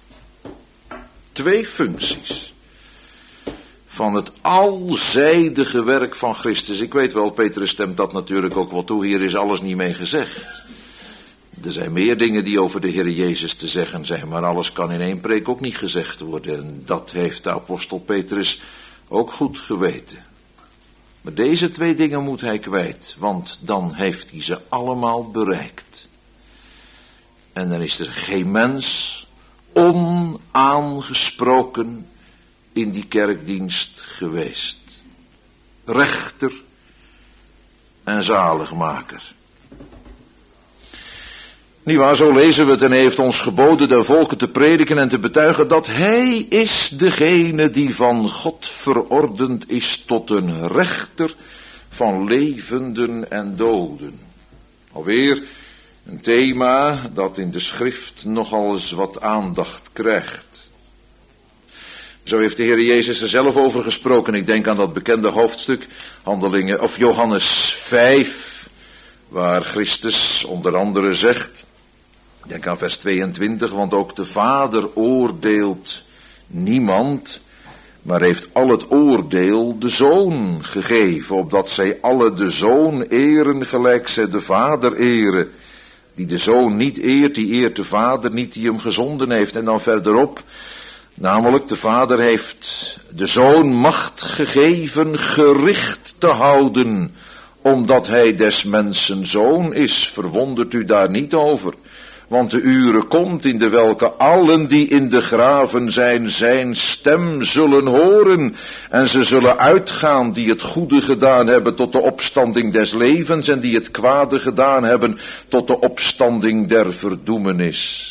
Twee functies van het alzijdige werk van Christus. Ik weet wel, Petrus stemt dat natuurlijk ook wel toe. Hier is alles niet mee gezegd. Er zijn meer dingen die over de Heer Jezus te zeggen zijn, maar alles kan in één preek ook niet gezegd worden. En dat heeft de apostel Petrus ook goed geweten. Maar deze twee dingen moet hij kwijt, want dan heeft hij ze allemaal bereikt. En dan is er geen mens onaangesproken in die kerkdienst geweest. Rechter en zaligmaker. Nietwaar, zo lezen we het, en hij heeft ons geboden de volken te prediken en te betuigen dat hij is degene die van God verordend is tot een rechter van levenden en doden. Alweer een thema dat in de schrift nogal eens wat aandacht krijgt. Zo heeft de Heer Jezus er zelf over gesproken. Ik denk aan dat bekende hoofdstuk, Handelingen, of Johannes vijf, waar Christus onder andere zegt, ik denk aan vers tweeëntwintig, want ook de Vader oordeelt niemand, maar heeft al het oordeel de Zoon gegeven, opdat zij alle de Zoon eren gelijk zij de Vader eren. Die de Zoon niet eert, die eert de Vader niet die hem gezonden heeft. En dan verderop, namelijk de Vader heeft de Zoon macht gegeven gericht te houden, omdat hij des mensen Zoon is. Verwondert u daar niet over. Want de uren komt in de welke allen die in de graven zijn, zijn stem zullen horen. En ze zullen uitgaan die het goede gedaan hebben tot de opstanding des levens. En die het kwade gedaan hebben tot de opstanding der verdoemenis.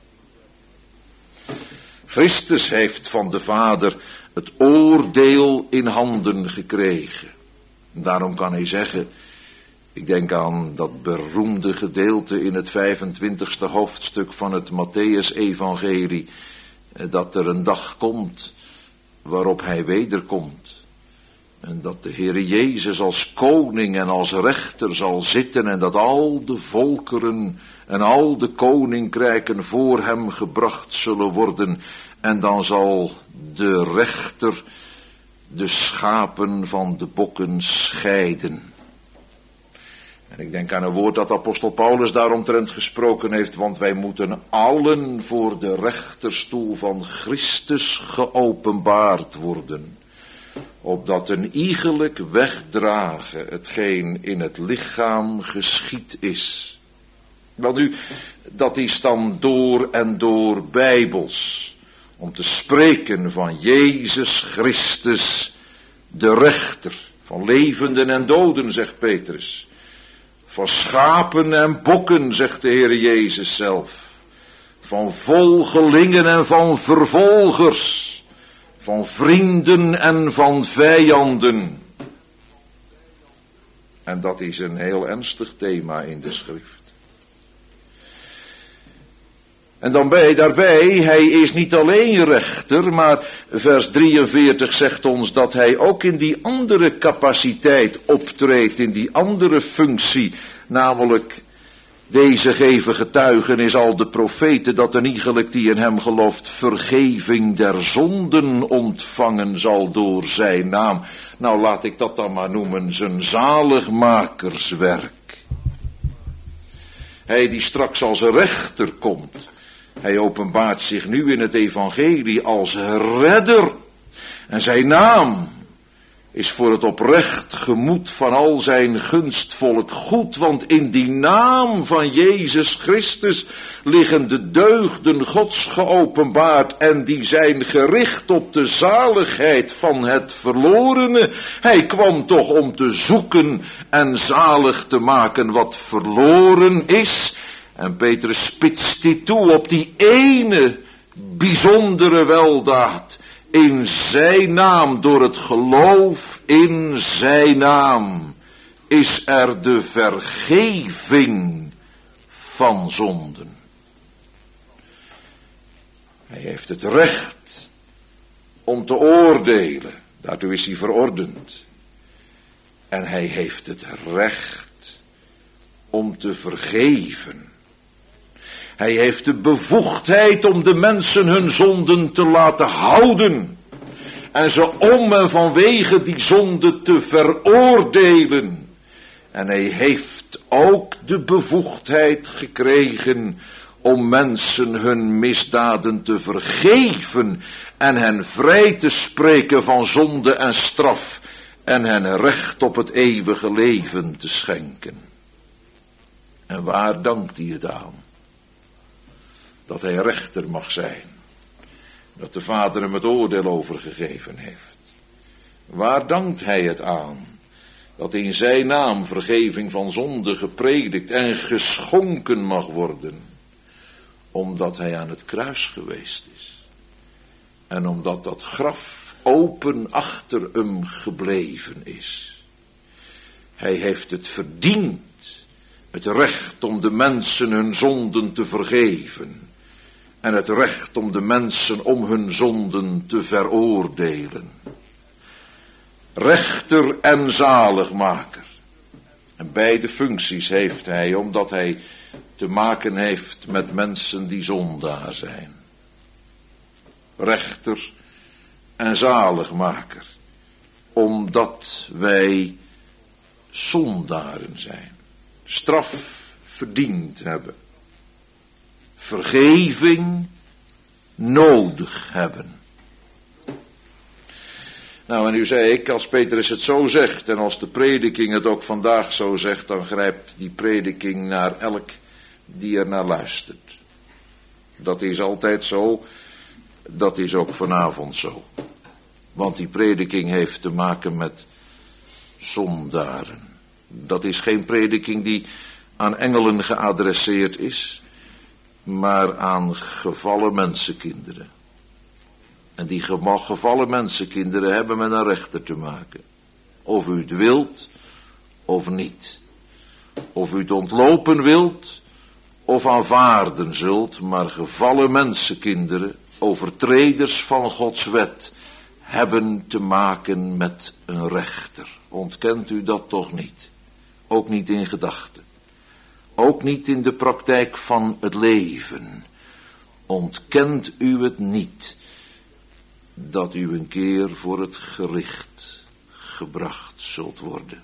Christus heeft van de Vader het oordeel in handen gekregen. Daarom kan hij zeggen, ik denk aan dat beroemde gedeelte in het vijfentwintigste hoofdstuk van het Mattheüs-evangelie, dat er een dag komt waarop hij wederkomt. En dat de Heere Jezus als koning en als rechter zal zitten en dat al de volkeren en al de koninkrijken voor hem gebracht zullen worden. En dan zal de rechter de schapen van de bokken scheiden. En ik denk aan een woord dat apostel Paulus daaromtrent gesproken heeft, want wij moeten allen voor de rechterstoel van Christus geopenbaard worden, opdat een iegelijk wegdragen hetgeen in het lichaam geschied is. Wel nu, dat is dan door en door bijbels, om te spreken van Jezus Christus, de rechter, van levenden en doden, zegt Petrus. Van schapen en bokken, zegt de Heere Jezus zelf. Van volgelingen en van vervolgers. Van vrienden en van vijanden. En dat is een heel ernstig thema in de schrift. En dan bij, daarbij, hij is niet alleen rechter, maar vers drieënveertig zegt ons dat hij ook in die andere capaciteit optreedt, in die andere functie, namelijk deze geven getuigenis al de profeten, dat een iegelijk die in hem gelooft vergeving der zonden ontvangen zal door zijn naam. Nou, laat ik dat dan maar noemen, zijn zaligmakerswerk. Hij die straks als rechter komt. Hij openbaart zich nu in het evangelie als redder. En zijn naam is voor het oprecht gemoed van al zijn gunstvolk goed. Want in die naam van Jezus Christus liggen de deugden Gods geopenbaard. En die zijn gericht op de zaligheid van het verlorene. Hij kwam toch om te zoeken en zalig te maken wat verloren is. En Petrus spitst dit toe op die ene bijzondere weldaad. In zijn naam, door het geloof in zijn naam, is er de vergeving van zonden. Hij heeft het recht om te oordelen. Daartoe is hij verordend. En hij heeft het recht om te vergeven. Hij heeft de bevoegdheid om de mensen hun zonden te laten houden. En ze om en vanwege die zonde te veroordelen. En hij heeft ook de bevoegdheid gekregen om mensen hun misdaden te vergeven. En hen vrij te spreken van zonde en straf. En hen recht op het eeuwige leven te schenken. En waar dankt hij het aan? Dat hij rechter mag zijn. Dat de Vader hem het oordeel overgegeven heeft. Waar dankt hij het aan? dat in zijn naam vergeving van zonde gepredikt en geschonken mag worden, omdat hij aan het kruis geweest is. En omdat dat graf open achter hem gebleven is. Hij heeft het verdiend, het recht om de mensen hun zonden te vergeven. En het recht om de mensen om hun zonden te veroordelen. Rechter en zaligmaker. En beide functies heeft hij, omdat hij te maken heeft met mensen die zondaar zijn. Rechter en zaligmaker. Omdat wij zondaren zijn. Straf verdiend hebben. Vergeving nodig hebben. Nou, en nu zei ik, als Petrus het zo zegt, en als de prediking het ook vandaag zo zegt, dan grijpt die prediking naar elk die er naar luistert. Dat is altijd zo, dat is ook vanavond zo. Want die prediking heeft te maken met zondaren. Dat is geen prediking die aan engelen geadresseerd is, maar aan gevallen mensenkinderen. En die gevallen mensenkinderen hebben met een rechter te maken. Of u het wilt, of niet. Of u het ontlopen wilt, of aanvaarden zult, maar gevallen mensenkinderen, overtreders van Gods wet, hebben te maken met een rechter. Ontkent u dat toch niet? Ook niet in gedachten. Ook niet in de praktijk van het leven. Ontkent u het niet dat u een keer voor het gericht gebracht zult worden.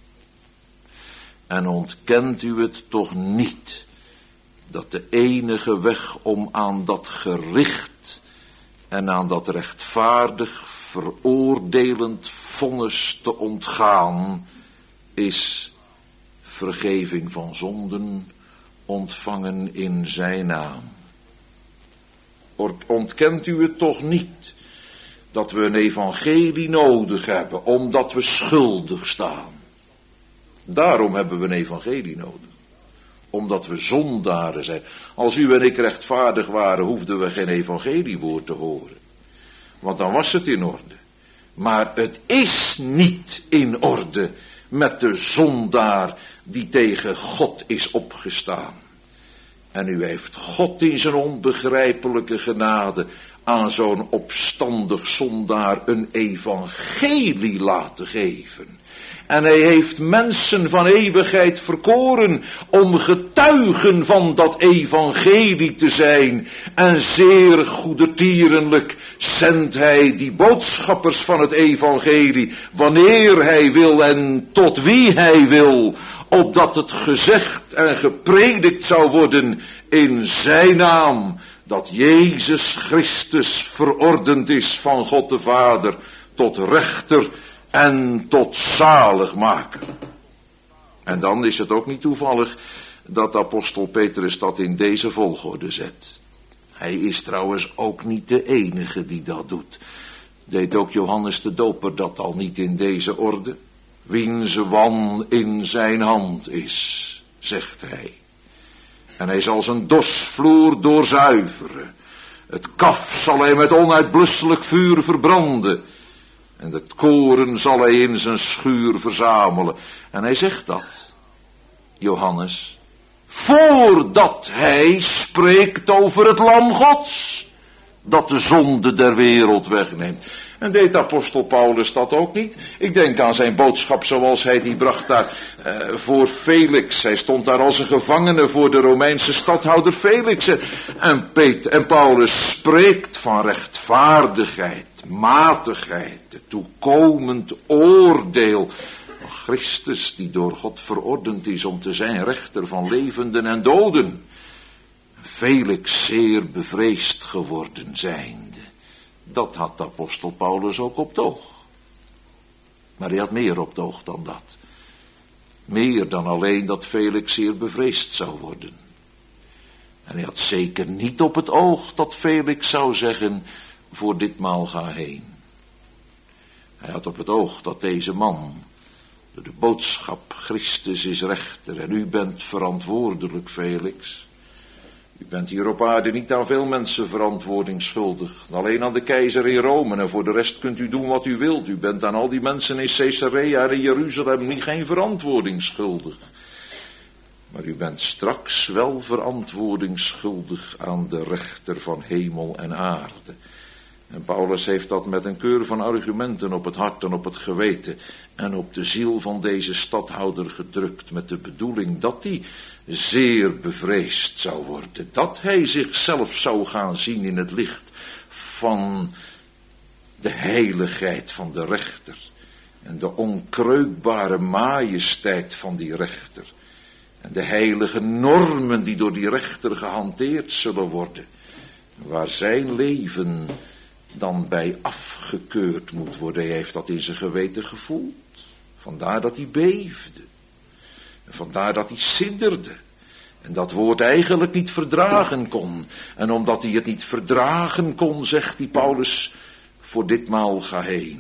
En ontkent u het toch niet dat de enige weg om aan dat gericht en aan dat rechtvaardig veroordelend vonnis te ontgaan is vergeving van zonden ontvangen in zijn naam. Ontkent u het toch niet dat we een evangelie nodig hebben, omdat we schuldig staan. Daarom hebben we een evangelie nodig. Omdat we zondaren zijn. Als u en ik rechtvaardig waren, hoefden we geen evangeliewoord te horen. Want dan was het in orde. Maar het is niet in orde met de zondaar die tegen God is opgestaan. En u heeft God in zijn onbegrijpelijke genade aan zo'n opstandig zondaar een evangelie laten geven. En hij heeft mensen van eeuwigheid verkoren om getuigen van dat evangelie te zijn. En zeer goedertierenlijk zendt hij die boodschappers van het evangelie, wanneer hij wil en tot wie hij wil, opdat het gezegd en gepredikt zou worden in zijn naam, dat Jezus Christus verordend is van God de Vader tot rechter en tot zaligmaker. En dan is het ook niet toevallig dat apostel Petrus dat in deze volgorde zet. Hij is trouwens ook niet de enige die dat doet. Deed ook Johannes de Doper dat al niet in deze orde? Wiens wan in zijn hand is, zegt hij. En hij zal zijn dorsvloer doorzuiveren. Het kaf zal hij met onuitblusselijk vuur verbranden. En het koren zal hij in zijn schuur verzamelen. En hij zegt dat, Johannes, voordat hij spreekt over het lam Gods, dat de zonde der wereld wegneemt. En deed apostel Paulus dat ook niet? Ik denk aan zijn boodschap zoals hij die bracht daar uh, voor Felix. Hij stond daar als een gevangene voor de Romeinse stadhouder Felix. En, Peter, en Paulus spreekt van rechtvaardigheid, matigheid, toekomend oordeel. Christus die door God verordend is om te zijn rechter van levenden en doden. Felix zeer bevreesd geworden zijnde. Dat had de apostel Paulus ook op het oog. Maar hij had meer op het oog dan dat. Meer dan alleen dat Felix zeer bevreesd zou worden. En hij had zeker niet op het oog dat Felix zou zeggen, voor ditmaal ga heen. Hij had op het oog dat deze man Door de boodschap, Christus is rechter en u bent verantwoordelijk, Felix. U bent hier op aarde niet aan veel mensen verantwoording schuldig. Alleen aan de keizer in Rome en voor de rest kunt u doen wat u wilt. U bent aan al die mensen in Caesarea en Jeruzalem niet geen verantwoording schuldig. Maar u bent straks wel verantwoording schuldig aan de rechter van hemel en aarde. En Paulus heeft dat met een keur van argumenten op het hart en op het geweten en op de ziel van deze stadhouder gedrukt, met de bedoeling dat hij zeer bevreesd zou worden, dat hij zichzelf zou gaan zien in het licht van de heiligheid van de rechter en de onkreukbare majesteit van die rechter en de heilige normen die door die rechter gehanteerd zullen worden, waar zijn leven dan bij afgekeurd moet worden. Hij heeft dat in zijn geweten gevoeld. Vandaar dat hij beefde. En vandaar dat hij sidderde. En dat woord eigenlijk niet verdragen kon. En omdat hij het niet verdragen kon, zegt die Paulus, voor ditmaal ga heen.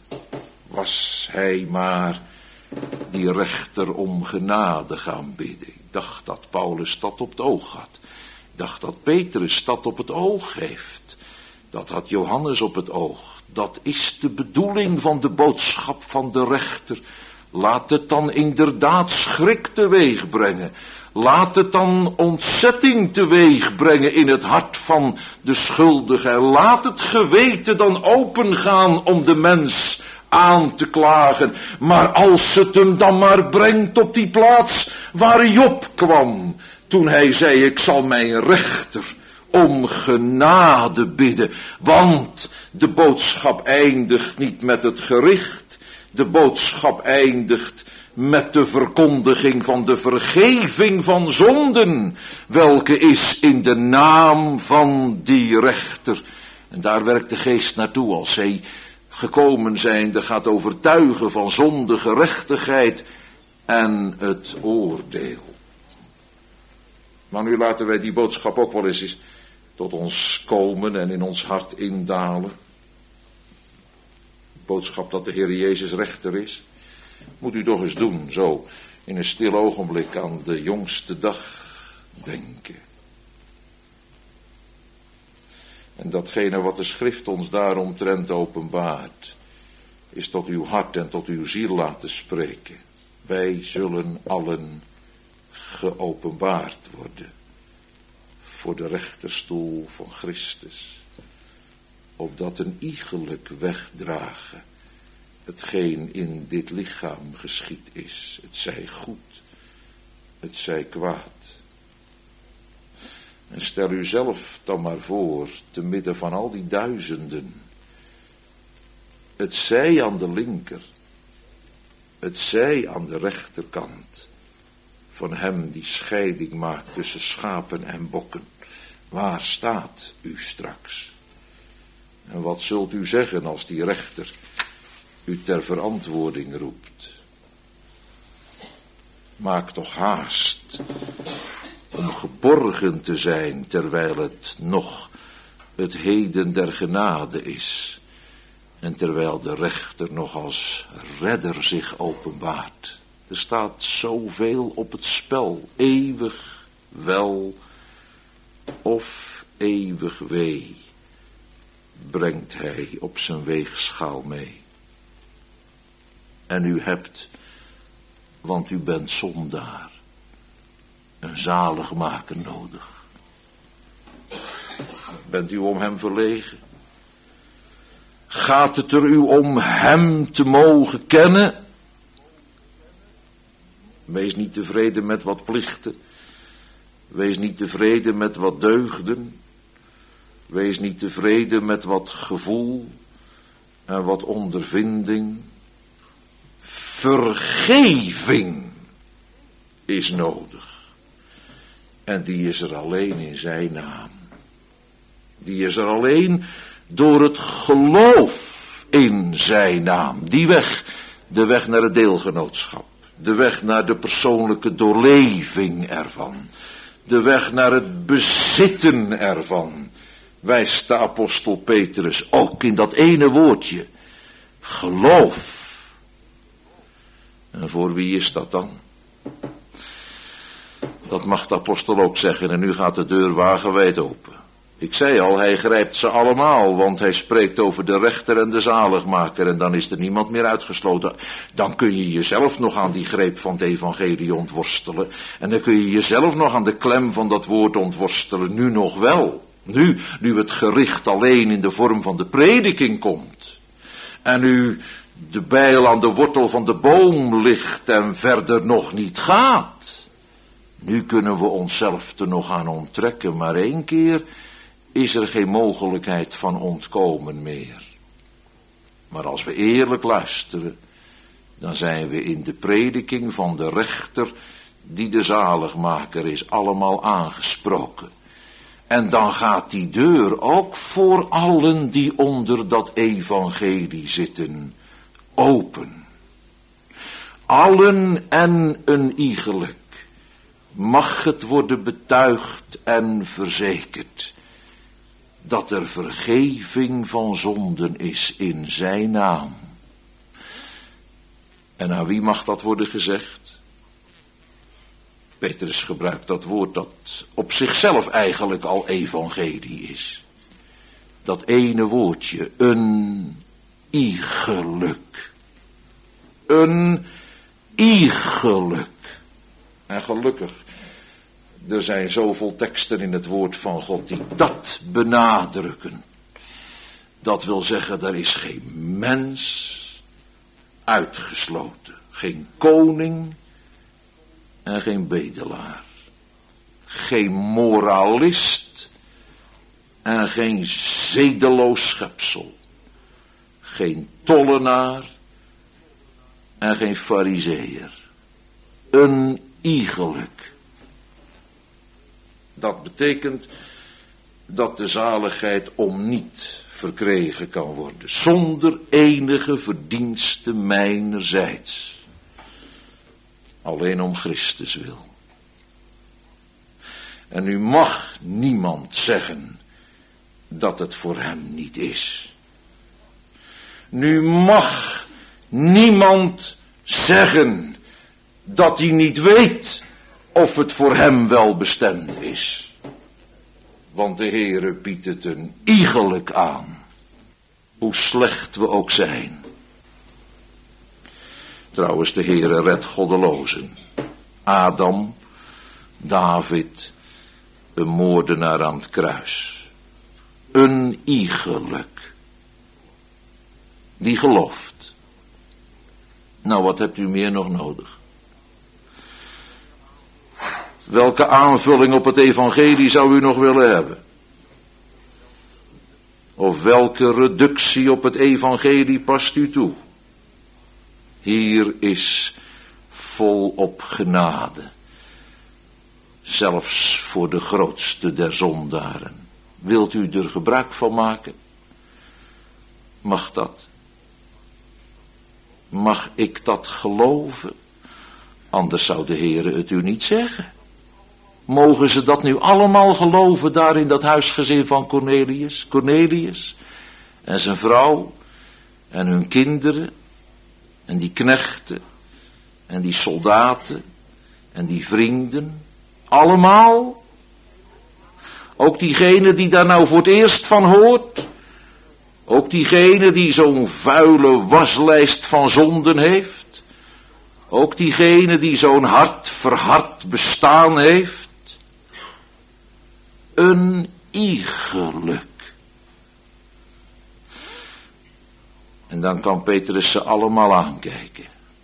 Was hij maar die rechter om genade gaan bidden. Ik dacht dat Paulus dat op het oog had. Ik dacht dat Petrus dat op het oog heeft. Dat had Johannes op het oog. Dat is de bedoeling van de boodschap van de rechter. Laat het dan inderdaad schrik teweeg brengen. Laat het dan ontzetting teweeg brengen in het hart van de schuldige. En laat het geweten dan opengaan om de mens aan te klagen. Maar als het hem dan maar brengt op die plaats waar Job kwam, toen hij zei, ik zal mijn rechter om genade bidden, want de boodschap eindigt niet met het gericht, de boodschap eindigt met de verkondiging van de vergeving van zonden, welke is in de naam van die rechter. En daar werkt de geest naartoe, als zij gekomen zijn, de gaat overtuigen van zonde, gerechtigheid en het oordeel. Maar nu laten wij die boodschap ook wel eens tot ons komen en in ons hart indalen. De boodschap dat de Heer Jezus rechter is. Moet u toch eens doen, zo in een stil ogenblik aan de jongste dag denken. En datgene wat de schrift ons daaromtrent openbaart, is tot uw hart en tot uw ziel laten spreken. Wij zullen allen geopenbaard worden voor de rechterstoel van Christus, opdat een iegelijk wegdragen hetgeen in dit lichaam geschied is, het zij goed, het zij kwaad. En stel u zelf dan maar voor, te midden van al die duizenden, het zij aan de linker, het zij aan de rechterkant, van hem die scheiding maakt tussen schapen en bokken. Waar staat u straks? En wat zult u zeggen als die rechter u ter verantwoording roept? Maak toch haast om geborgen te zijn, terwijl het nog het heden der genade is, en terwijl de rechter nog als redder zich openbaart. Er staat zoveel op het spel, eeuwig wel of eeuwig wee, brengt hij op zijn weegschaal mee. En u hebt, want u bent zondaar, een zaligmaker nodig. Bent u om hem verlegen? Gaat het er u om hem te mogen kennen? Wees niet tevreden met wat plichten. Wees niet tevreden met wat deugden. Wees niet tevreden met wat gevoel en wat ondervinding. Vergeving is nodig. En die is er alleen in zijn naam. Die is er alleen door het geloof in zijn naam. Die weg, de weg naar het deelgenootschap. De weg naar de persoonlijke doorleving ervan. De weg naar het bezitten ervan. Wijst de apostel Petrus ook in dat ene woordje. Geloof. En voor wie is dat dan? Dat mag de apostel ook zeggen en nu gaat de deur wagenwijd open. Ik zei al, hij grijpt ze allemaal, want hij spreekt over de rechter en de zaligmaker en dan is er niemand meer uitgesloten. Dan kun je jezelf nog aan die greep van het evangelie ontworstelen en dan kun je jezelf nog aan de klem van dat woord ontworstelen, nu nog wel. Nu, nu het gericht alleen in de vorm van de prediking komt en nu de bijl aan de wortel van de boom ligt en verder nog niet gaat. Nu kunnen we onszelf er nog aan onttrekken, maar één keer is er geen mogelijkheid van ontkomen meer. Maar als we eerlijk luisteren, dan zijn we in de prediking van de rechter, die de zaligmaker is, allemaal aangesproken. En dan gaat die deur ook voor allen die onder dat evangelie zitten, open. Allen en een iegelijk mag het worden betuigd en verzekerd dat er vergeving van zonden is in zijn naam. En aan wie mag dat worden gezegd? Petrus gebruikt dat woord dat op zichzelf eigenlijk al evangelie is. Dat ene woordje, een iegelijk. Een iegelijk. En gelukkig, er zijn zoveel teksten in het woord van God die dat benadrukken. Dat wil zeggen, er is geen mens uitgesloten. Geen koning en geen bedelaar. Geen moralist en geen zedeloos schepsel. Geen tollenaar en geen farizeeër. Een iegelijk. Dat betekent dat de zaligheid om niet verkregen kan worden, zonder enige verdienste mijnerzijds. Alleen om Christus wil. En nu mag niemand zeggen dat het voor hem niet is. Nu mag niemand zeggen dat hij niet weet of het voor hem wel bestemd is. Want de Heere biedt het een iegelijk aan. Hoe slecht we ook zijn. Trouwens, de Heere redt goddelozen. Adam, David, een moordenaar aan het kruis. Een iegelijk. Die gelooft. Nou, wat hebt u meer nog nodig? Welke aanvulling op het evangelie zou u nog willen hebben? Of welke reductie op het evangelie past u toe? Hier is volop genade. Zelfs voor de grootste der zondaren. Wilt u er gebruik van maken? Mag dat? Mag ik dat geloven? Anders zou de Heere het u niet zeggen. Mogen ze dat nu allemaal geloven daar in dat huisgezin van Cornelius? Cornelius en zijn vrouw en hun kinderen en die knechten en die soldaten en die vrienden. Allemaal? Ook diegene die daar nou voor het eerst van hoort? Ook diegene die zo'n vuile waslijst van zonden heeft? Ook diegene die zo'n hard verhard bestaan heeft? Een iegelijk. En dan kan Petrus ze allemaal aankijken.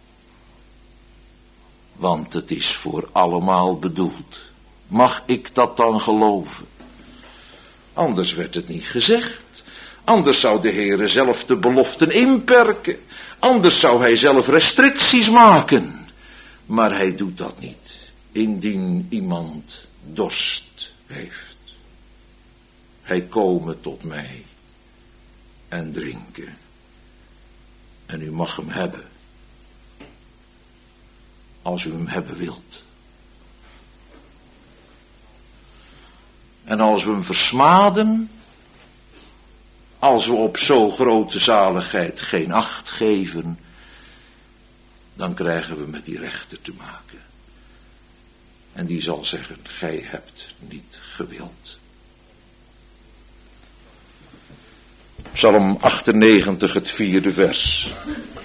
Want het is voor allemaal bedoeld. Mag ik dat dan geloven? Anders werd het niet gezegd. Anders zou de Heere zelf de beloften inperken. Anders zou hij zelf restricties maken. Maar hij doet dat niet. Indien iemand dorst heeft. Hij komen tot mij en drinken. En u mag hem hebben. Als u hem hebben wilt. En als we hem versmaden, als we op zo grote zaligheid geen acht geven, dan krijgen we met die rechter te maken. En die zal zeggen, gij hebt niet gewild. Psalm achtennegentig, het vierde vers.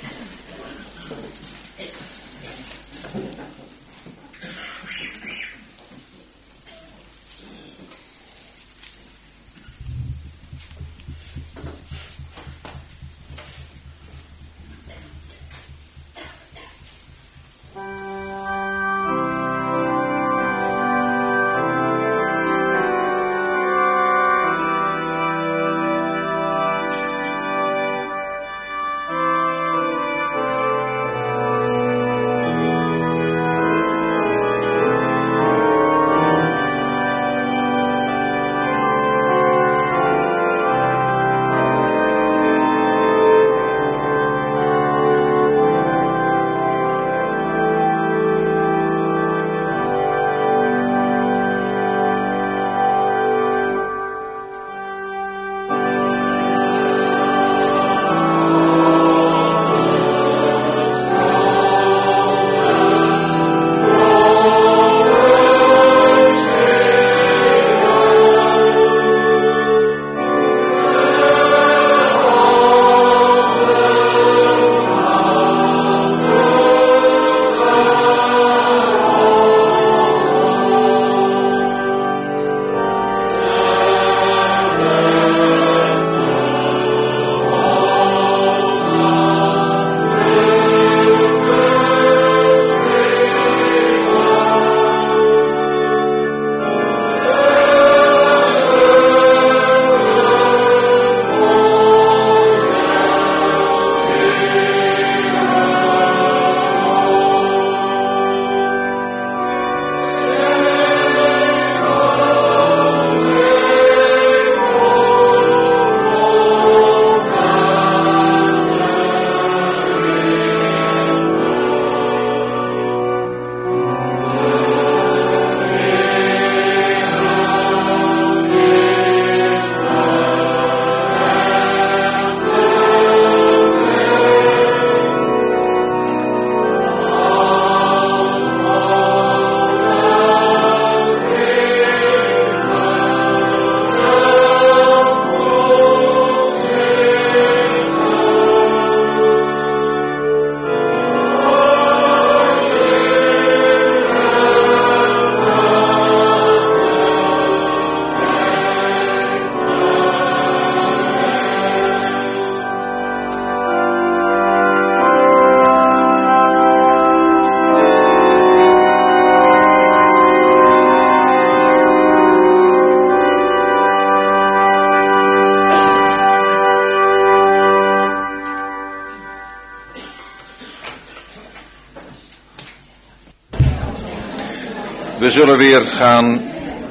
We zullen weer gaan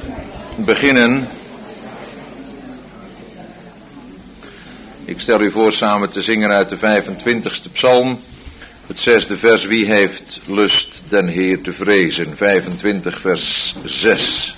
beginnen. Ik stel u voor samen te zingen uit de vijfentwintigste psalm, het zesde vers. Wie heeft lust den Heer te vrezen? vijfentwintig vers zes.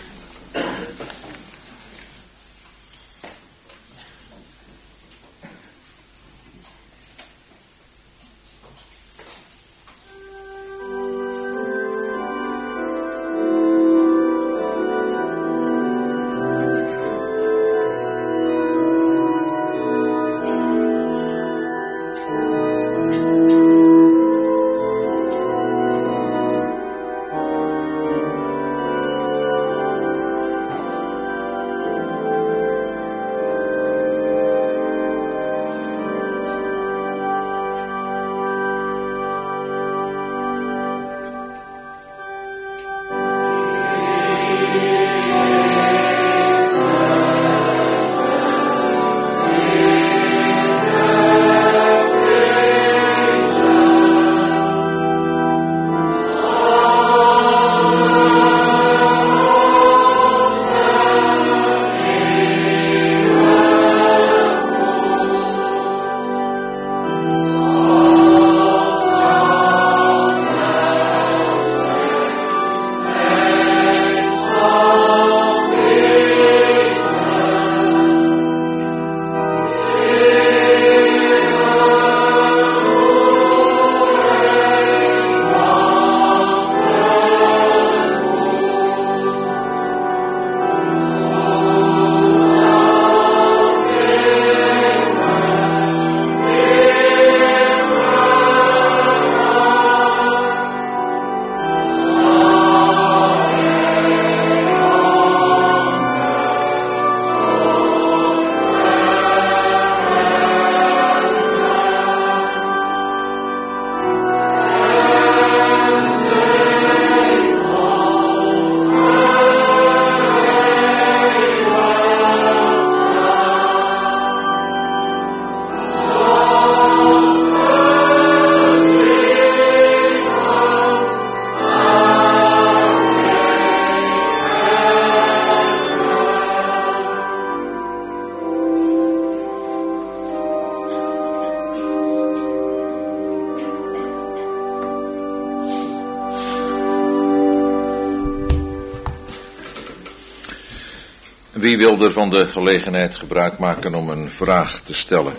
Wie wil er van de gelegenheid gebruik maken om een vraag te stellen?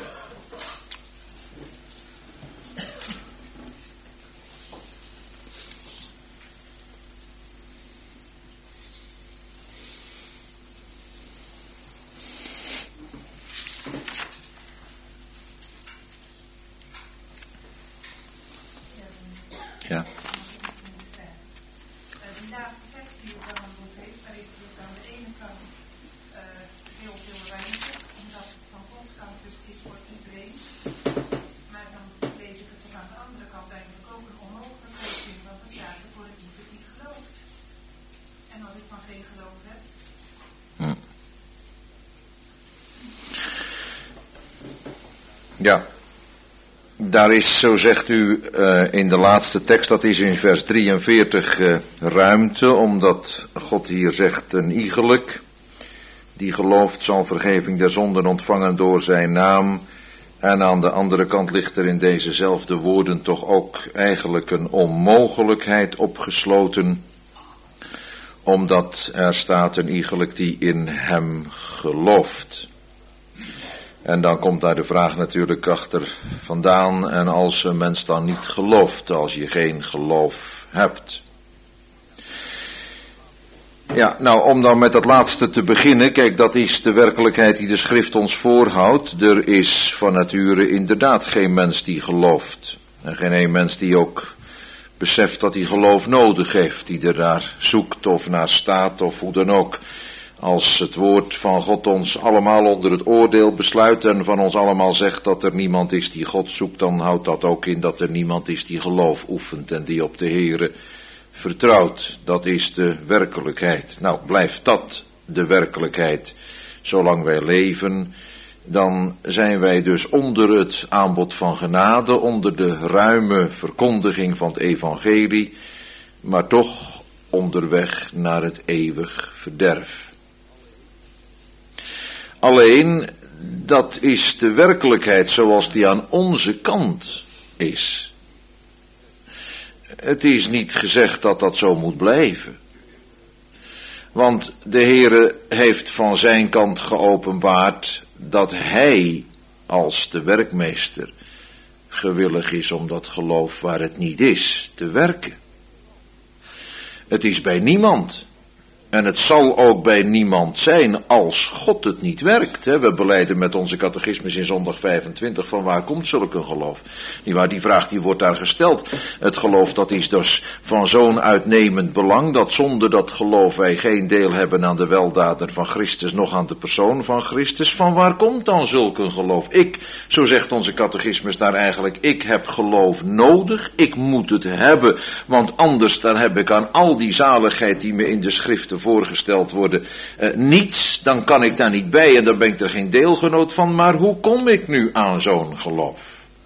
Ja. Die laatste tekst die u behandeld heeft, daar is dus aan de ene kant uh, heel veel ruimte, omdat het van Gods kant dus is voor iedereen. Maar dan lees ik het toch aan de andere kant eigenlijk ook een onmogelijkheid in, want er staat er voor het ieder die gelooft. En als ik van geen geloof heb. Hm. Ja. Daar is, zo zegt u uh, in de laatste tekst, dat is in vers drieënveertig, uh, ruimte, omdat God hier zegt een iegelijk, die gelooft zal vergeving der zonden ontvangen door zijn naam. En aan de andere kant ligt er in dezezelfde woorden toch ook eigenlijk een onmogelijkheid opgesloten, omdat er staat een iegelijk die in hem gelooft. En dan komt daar de vraag natuurlijk achter vandaan, en als een mens dan niet gelooft, als je geen geloof hebt. Ja, nou om dan met dat laatste te beginnen, kijk, dat is de werkelijkheid die de schrift ons voorhoudt. Er is van nature inderdaad geen mens die gelooft. En geen een mens die ook beseft dat hij geloof nodig heeft, die er naar zoekt of naar staat of hoe dan ook. Als het woord van God ons allemaal onder het oordeel besluit en van ons allemaal zegt dat er niemand is die God zoekt, dan houdt dat ook in dat er niemand is die geloof oefent en die op de Heere vertrouwt. Dat is de werkelijkheid. Nou, blijft dat de werkelijkheid zolang wij leven, dan zijn wij dus onder het aanbod van genade, onder de ruime verkondiging van het evangelie, maar toch onderweg naar het eeuwig verderf. Alleen, dat is de werkelijkheid zoals die aan onze kant is. Het is niet gezegd dat dat zo moet blijven. Want de Heere heeft van zijn kant geopenbaard dat hij als de werkmeester gewillig is om dat geloof waar het niet is te werken. Het is bij niemand. En het zal ook bij niemand zijn als God het niet werkt. We belijden met onze catechismus in zondag vijfentwintig van waar komt zulk een geloof. Niewaar, die vraag die wordt daar gesteld. Het geloof dat is dus van zo'n uitnemend belang dat zonder dat geloof wij geen deel hebben aan de weldaden van Christus, nog aan de persoon van Christus. Van waar komt dan zulk een geloof? Ik, zo zegt onze catechismus daar eigenlijk, ik heb geloof nodig, ik moet het hebben, want anders dan heb ik aan al die zaligheid die me in de schriften voorgesteld worden uh, niets, dan kan ik daar niet bij en dan ben ik er geen deelgenoot van, maar hoe kom ik nu aan zo'n geloof?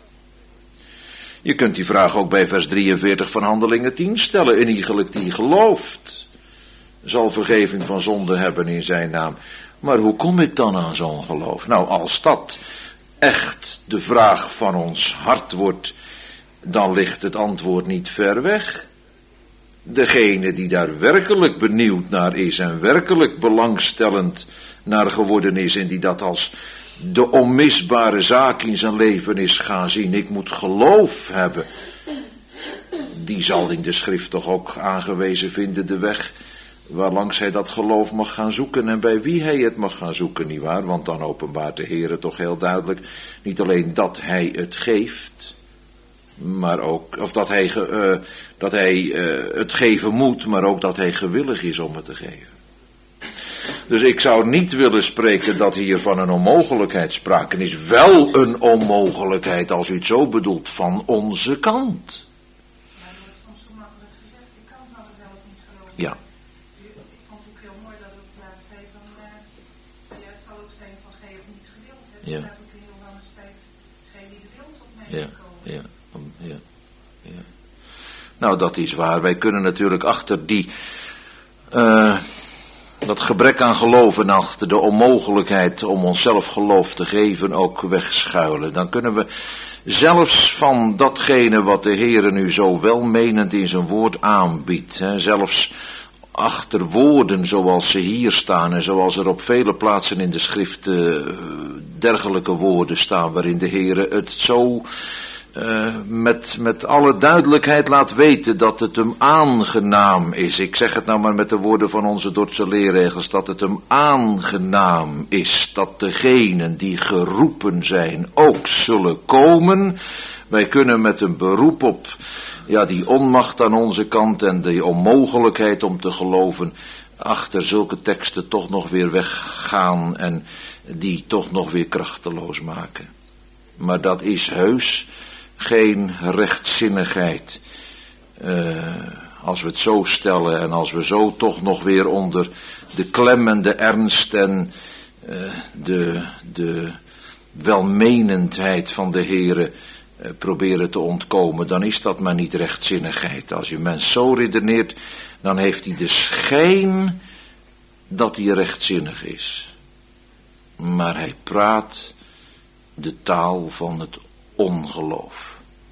Je kunt die vraag ook bij vers drieënveertig van Handelingen tien stellen. Een iegelijk die gelooft zal vergeving van zonde hebben in zijn naam. Maar hoe kom ik dan aan zo'n geloof? Nou, als dat echt de vraag van ons hart wordt, dan ligt het antwoord niet ver weg. Degene die daar werkelijk benieuwd naar is en werkelijk belangstellend naar geworden is en die dat als de onmisbare zaak in zijn leven is gaan zien, ik moet geloof hebben, die zal in de schrift toch ook aangewezen vinden de weg waarlangs hij dat geloof mag gaan zoeken en bij wie hij het mag gaan zoeken, nietwaar? Want dan openbaart de Heere toch heel duidelijk niet alleen dat hij het geeft, maar ook, of dat hij, uh, dat hij uh, het geven moet, maar ook dat hij gewillig is om het te geven. Dus ik zou niet willen spreken dat hier van een onmogelijkheid sprake is. Wel een onmogelijkheid, als u het zo bedoelt, van onze kant. Maar er wordt soms zo makkelijk gezegd, ik kan van mezelf niet geloven. Ja. Ik vond het ook heel mooi dat het op plaats zei van, uh, ja, het zal ook zijn van gij hebt niet gewild. Het Ja. staat ook in Johannes vijf, gij die de wil tot mij Ja, gekomen. ja, ja, ja. Nou, dat is waar. Wij kunnen natuurlijk achter die, uh, dat gebrek aan geloof en achter de onmogelijkheid om onszelf geloof te geven ook wegschuilen. Dan kunnen we zelfs van datgene wat de Heere nu zo welmenend in zijn woord aanbiedt, hè, zelfs achter woorden zoals ze hier staan en zoals er op vele plaatsen in de schrift uh, dergelijke woorden staan waarin de Heere het zo uh, met, met alle duidelijkheid laat weten dat het hem aangenaam is. Ik zeg het nou maar met de woorden van onze Dordtse leerregels, dat het hem aangenaam is dat degenen die geroepen zijn ook zullen komen. Wij kunnen met een beroep op ja, die onmacht aan onze kant en de onmogelijkheid om te geloven achter zulke teksten toch nog weer weggaan en die toch nog weer krachteloos maken. Maar dat is heus geen rechtzinnigheid. Uh, als we het zo stellen en als we zo toch nog weer onder de klemmende ernst en uh, de, de welmenendheid van de Heere uh, proberen te ontkomen, dan is dat maar niet rechtzinnigheid. Als je mens zo redeneert, dan heeft hij de schijn dat hij rechtzinnig is. Maar hij praat de taal van het ongeloof.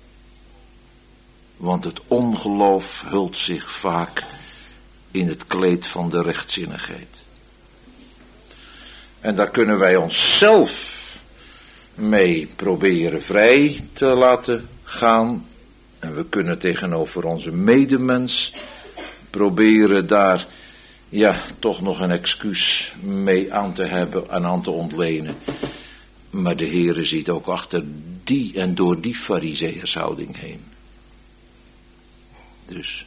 Want het ongeloof hult zich vaak in het kleed van de rechtzinnigheid. En daar kunnen wij onszelf mee proberen vrij te laten gaan. En we kunnen tegenover onze medemens proberen daar ja, toch nog een excuus mee aan te hebben en aan te ontlenen. Maar de Heere ziet ook achter die en door die farizeeërshouding heen. Dus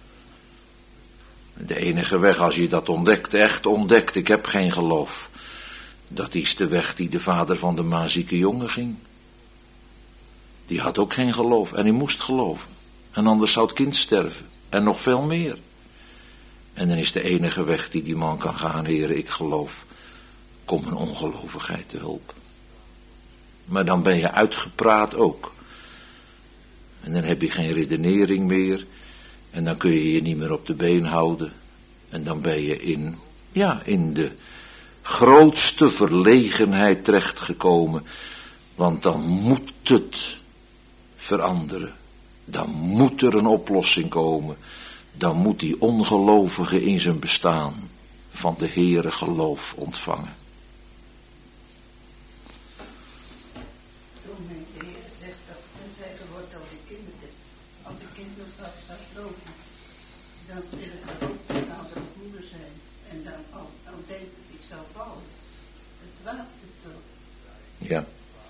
de enige weg, als je dat ontdekt, echt ontdekt, ik heb geen geloof, dat is de weg die de vader van de maanzieke jongen ging. Die had ook geen geloof en hij moest geloven. En anders zou het kind sterven. En nog veel meer. En dan is de enige weg die die man kan gaan, Heere, ik geloof, kom mijn ongelovigheid te hulp. Maar dan ben je uitgepraat ook. En dan heb je geen redenering meer. En dan kun je je niet meer op de been houden. En dan ben je in, ja, in de grootste verlegenheid terechtgekomen. Want dan moet het veranderen. Dan moet er een oplossing komen. Dan moet die ongelovige in zijn bestaan van de Heere geloof ontvangen. Ja,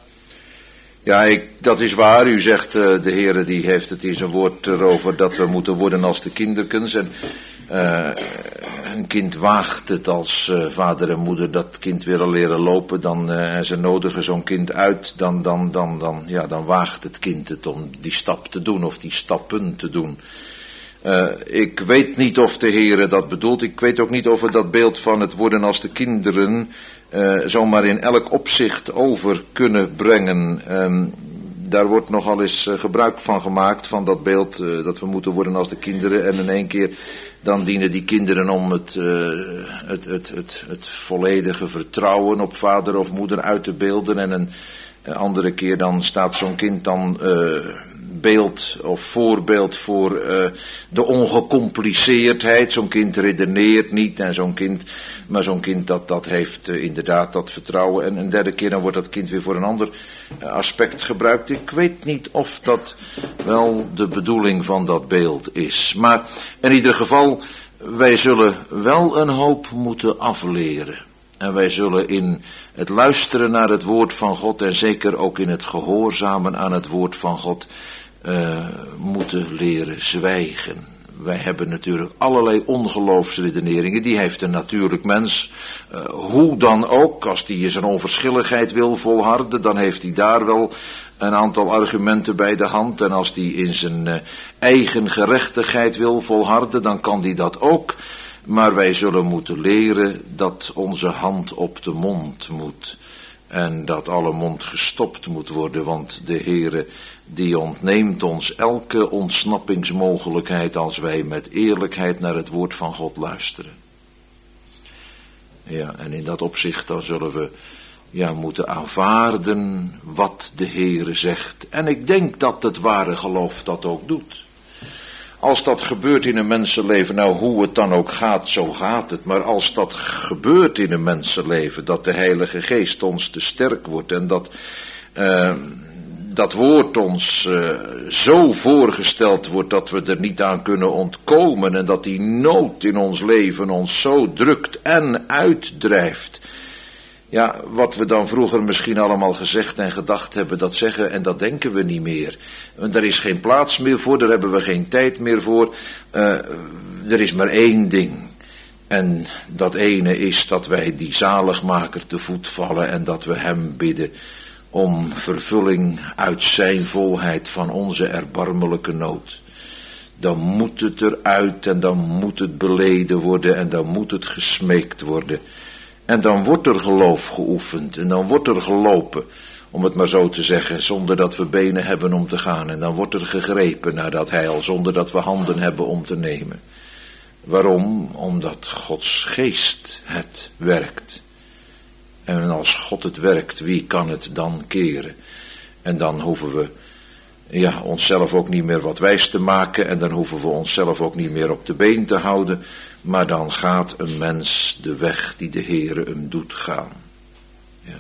ja ik, dat is waar. U zegt, uh, de Heere die heeft het in zijn woord erover dat we moeten worden als de kinderkens. En uh, een kind waagt het als uh, vader en moeder dat kind willen leren lopen. Dan, uh, en ze nodigen zo'n kind uit. Dan, dan, dan, dan, ja, dan waagt het kind het om die stap te doen of die stappen te doen. Uh, ik weet niet of de Heere dat bedoelt. Ik weet ook niet of we dat beeld van het worden als de kinderen Uh, zomaar in elk opzicht over kunnen brengen. Um, daar wordt nogal eens uh, gebruik van gemaakt, van dat beeld uh, dat we moeten worden als de kinderen. En in één keer dan dienen die kinderen om het, uh, het, het, het, het volledige vertrouwen op vader of moeder uit te beelden. En een uh, andere keer dan staat zo'n kind dan uh, beeld of voorbeeld voor uh, de ongecompliceerdheid. Zo'n kind redeneert niet en zo'n kind, maar zo'n kind dat, dat heeft uh, inderdaad dat vertrouwen. En een derde keer dan wordt dat kind weer voor een ander uh, aspect gebruikt. Ik weet niet of dat wel de bedoeling van dat beeld is. Maar in ieder geval, wij zullen wel een hoop moeten afleren. En wij zullen in het luisteren naar het woord van God en zeker ook in het gehoorzamen aan het woord van God Uh, moeten leren zwijgen. Wij hebben natuurlijk allerlei ongeloofsredeneringen. Die heeft een natuurlijk mens. Uh, hoe dan ook. Als die in zijn onverschilligheid wil volharden. Dan heeft hij daar wel een aantal argumenten bij de hand. En als die in zijn uh, eigen gerechtigheid wil volharden. Dan kan die dat ook. Maar wij zullen moeten leren dat onze hand op de mond moet. En dat alle mond gestopt moet worden. Want de Heere die ontneemt ons elke ontsnappingsmogelijkheid als wij met eerlijkheid naar het woord van God luisteren. Ja, en in dat opzicht dan zullen we ja, moeten aanvaarden wat de Heere zegt. En ik denk dat het ware geloof dat ook doet. als dat gebeurt in een mensenleven, nou hoe het dan ook gaat, zo gaat het. Maar als dat gebeurt in een mensenleven, dat de Heilige Geest ons te sterk wordt en dat uh, dat woord ons uh, zo voorgesteld wordt dat we er niet aan kunnen ontkomen en dat die nood in ons leven ons zo drukt en uitdrijft. Ja, wat we dan vroeger misschien allemaal gezegd en gedacht hebben, dat zeggen en dat denken we niet meer. Want er is geen plaats meer voor, daar hebben we geen tijd meer voor. Uh, er is maar één ding. En dat ene is dat wij die zaligmaker te voet vallen en dat we hem bidden om vervulling uit zijn volheid van onze erbarmelijke nood. Dan moet het eruit en dan moet het beleden worden en dan moet het gesmeekt worden. En dan wordt er geloof geoefend en dan wordt er gelopen, om het maar zo te zeggen, zonder dat we benen hebben om te gaan. En dan wordt er gegrepen naar dat heil, zonder dat we handen hebben om te nemen. Waarom? Omdat Gods geest het werkt. En als God het werkt, wie kan het dan keren? En dan hoeven we ja, onszelf ook niet meer wat wijs te maken en dan hoeven we onszelf ook niet meer op de been te houden. Maar dan gaat een mens de weg die de Heere hem doet gaan. Ja.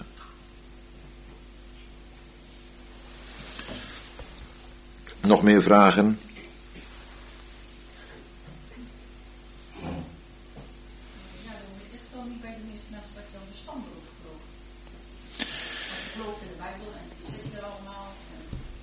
Nog meer vragen? Ja, is het dan niet bij de meeste mensen dat je dan verstand wordt gebroken? Want je gelooft in de Bijbel en die zit er allemaal. En...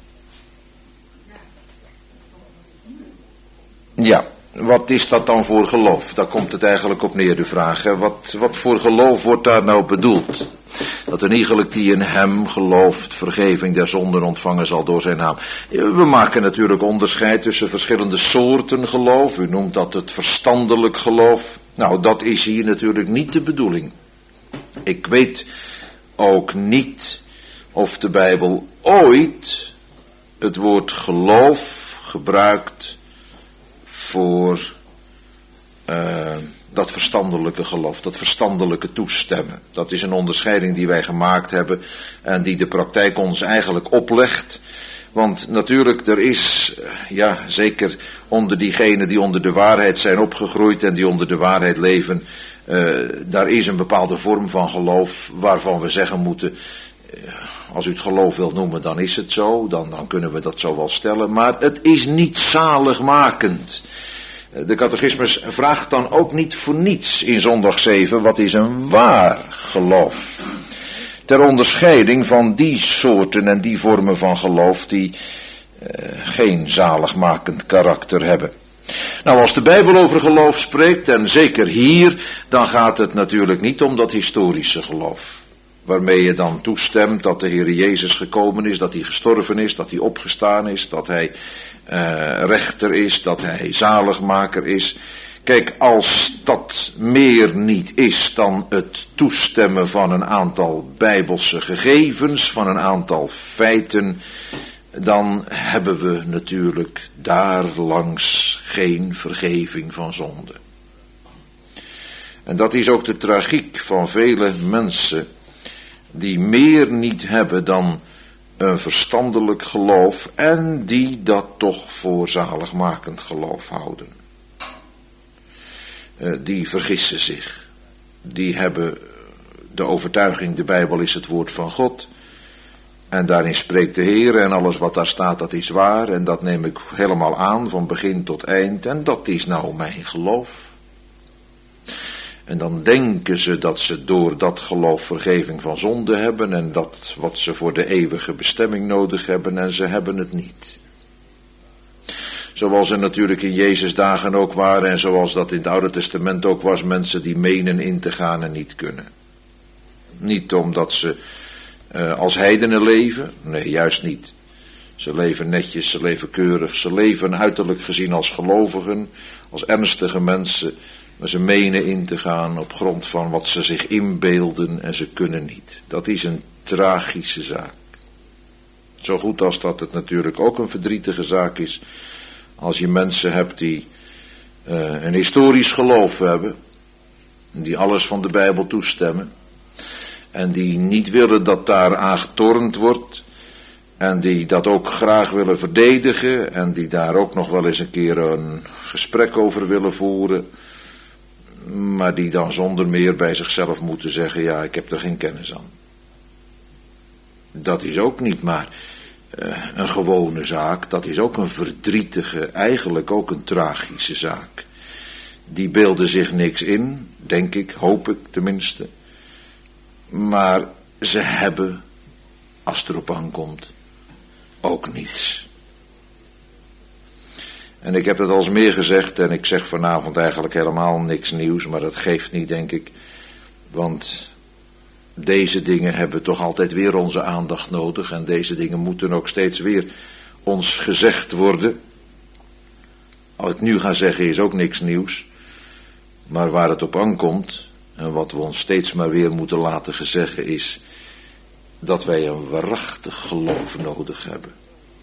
Ja. Ja. Wat is dat dan voor geloof? Daar komt het eigenlijk op neer, de vraag. Hè? Wat, wat voor geloof wordt daar nou bedoeld? Dat een iegelijk die in hem gelooft, vergeving der zonden ontvangen zal door zijn naam. We maken natuurlijk onderscheid tussen verschillende soorten geloof. U noemt dat het verstandelijk geloof. Nou, dat is hier natuurlijk niet de bedoeling. Ik weet ook niet of de Bijbel ooit het woord geloof gebruikt voor uh, dat verstandelijke geloof, dat verstandelijke toestemmen. Dat is een onderscheiding die wij gemaakt hebben en die de praktijk ons eigenlijk oplegt. Want natuurlijk, er is, ja, zeker onder diegenen die onder de waarheid zijn opgegroeid en die onder de waarheid leven, uh, daar is een bepaalde vorm van geloof waarvan we zeggen moeten, uh, als u het geloof wilt noemen, dan is het zo, dan, dan kunnen we dat zo wel stellen, maar het is niet zaligmakend. De catechismus vraagt dan ook niet voor niets in zondag zeven, wat is een waar geloof? Ter onderscheiding van die soorten en die vormen van geloof die uh, geen zaligmakend karakter hebben. Nou, als de Bijbel over geloof spreekt, en zeker hier, dan gaat het natuurlijk niet om dat historische geloof. Waarmee je dan toestemt dat de Heer Jezus gekomen is, dat hij gestorven is, dat hij opgestaan is, dat hij uh, rechter is, dat hij zaligmaker is. Kijk, als dat meer niet is dan het toestemmen van een aantal bijbelse gegevens, van een aantal feiten, dan hebben we natuurlijk daarlangs geen vergeving van zonde. En dat is ook de tragiek van vele mensen die meer niet hebben dan een verstandelijk geloof en die dat toch voor zaligmakend geloof houden. Uh, die vergissen zich. Die hebben de overtuiging, de Bijbel is het woord van God. En daarin spreekt de Heer en alles wat daar staat, dat is waar. En dat neem ik helemaal aan, van begin tot eind. En dat is nou mijn geloof. En dan denken ze dat ze door dat geloof vergeving van zonde hebben. En dat wat ze voor de eeuwige bestemming nodig hebben. En ze hebben het niet. Zoals er natuurlijk in Jezus dagen ook waren. En zoals dat in het Oude Testament ook was. Mensen die menen in te gaan en niet kunnen. Niet omdat ze uh, als heidenen leven. Nee, juist niet. Ze leven netjes, ze leven keurig. Ze leven uiterlijk gezien als gelovigen. Als ernstige mensen. Maar ze menen in te gaan op grond van wat ze zich inbeelden en ze kunnen niet. Dat is een tragische zaak. Zo goed als dat het natuurlijk ook een verdrietige zaak is. Als je mensen hebt die uh, een historisch geloof hebben. Die alles van de Bijbel toestemmen. En die niet willen dat daar aan getornd wordt. En die dat ook graag willen verdedigen. En die daar ook nog wel eens een keer een gesprek over willen voeren. Maar die dan zonder meer bij zichzelf moeten zeggen, ja, ik heb er geen kennis aan. Dat is ook niet maar uh, een gewone zaak. Dat is ook een verdrietige, eigenlijk ook een tragische zaak. Die beelden zich niks in, denk ik, hoop ik tenminste. Maar ze hebben, als het erop aankomt, ook niets. En ik heb het al eens meer gezegd en ik zeg vanavond eigenlijk helemaal niks nieuws, maar dat geeft niet, denk ik. Want deze dingen hebben toch altijd weer onze aandacht nodig en deze dingen moeten ook steeds weer ons gezegd worden. Wat ik nu ga zeggen is ook niks nieuws, maar waar het op aankomt en wat we ons steeds maar weer moeten laten gezeggen is dat wij een waarachtig geloof nodig hebben.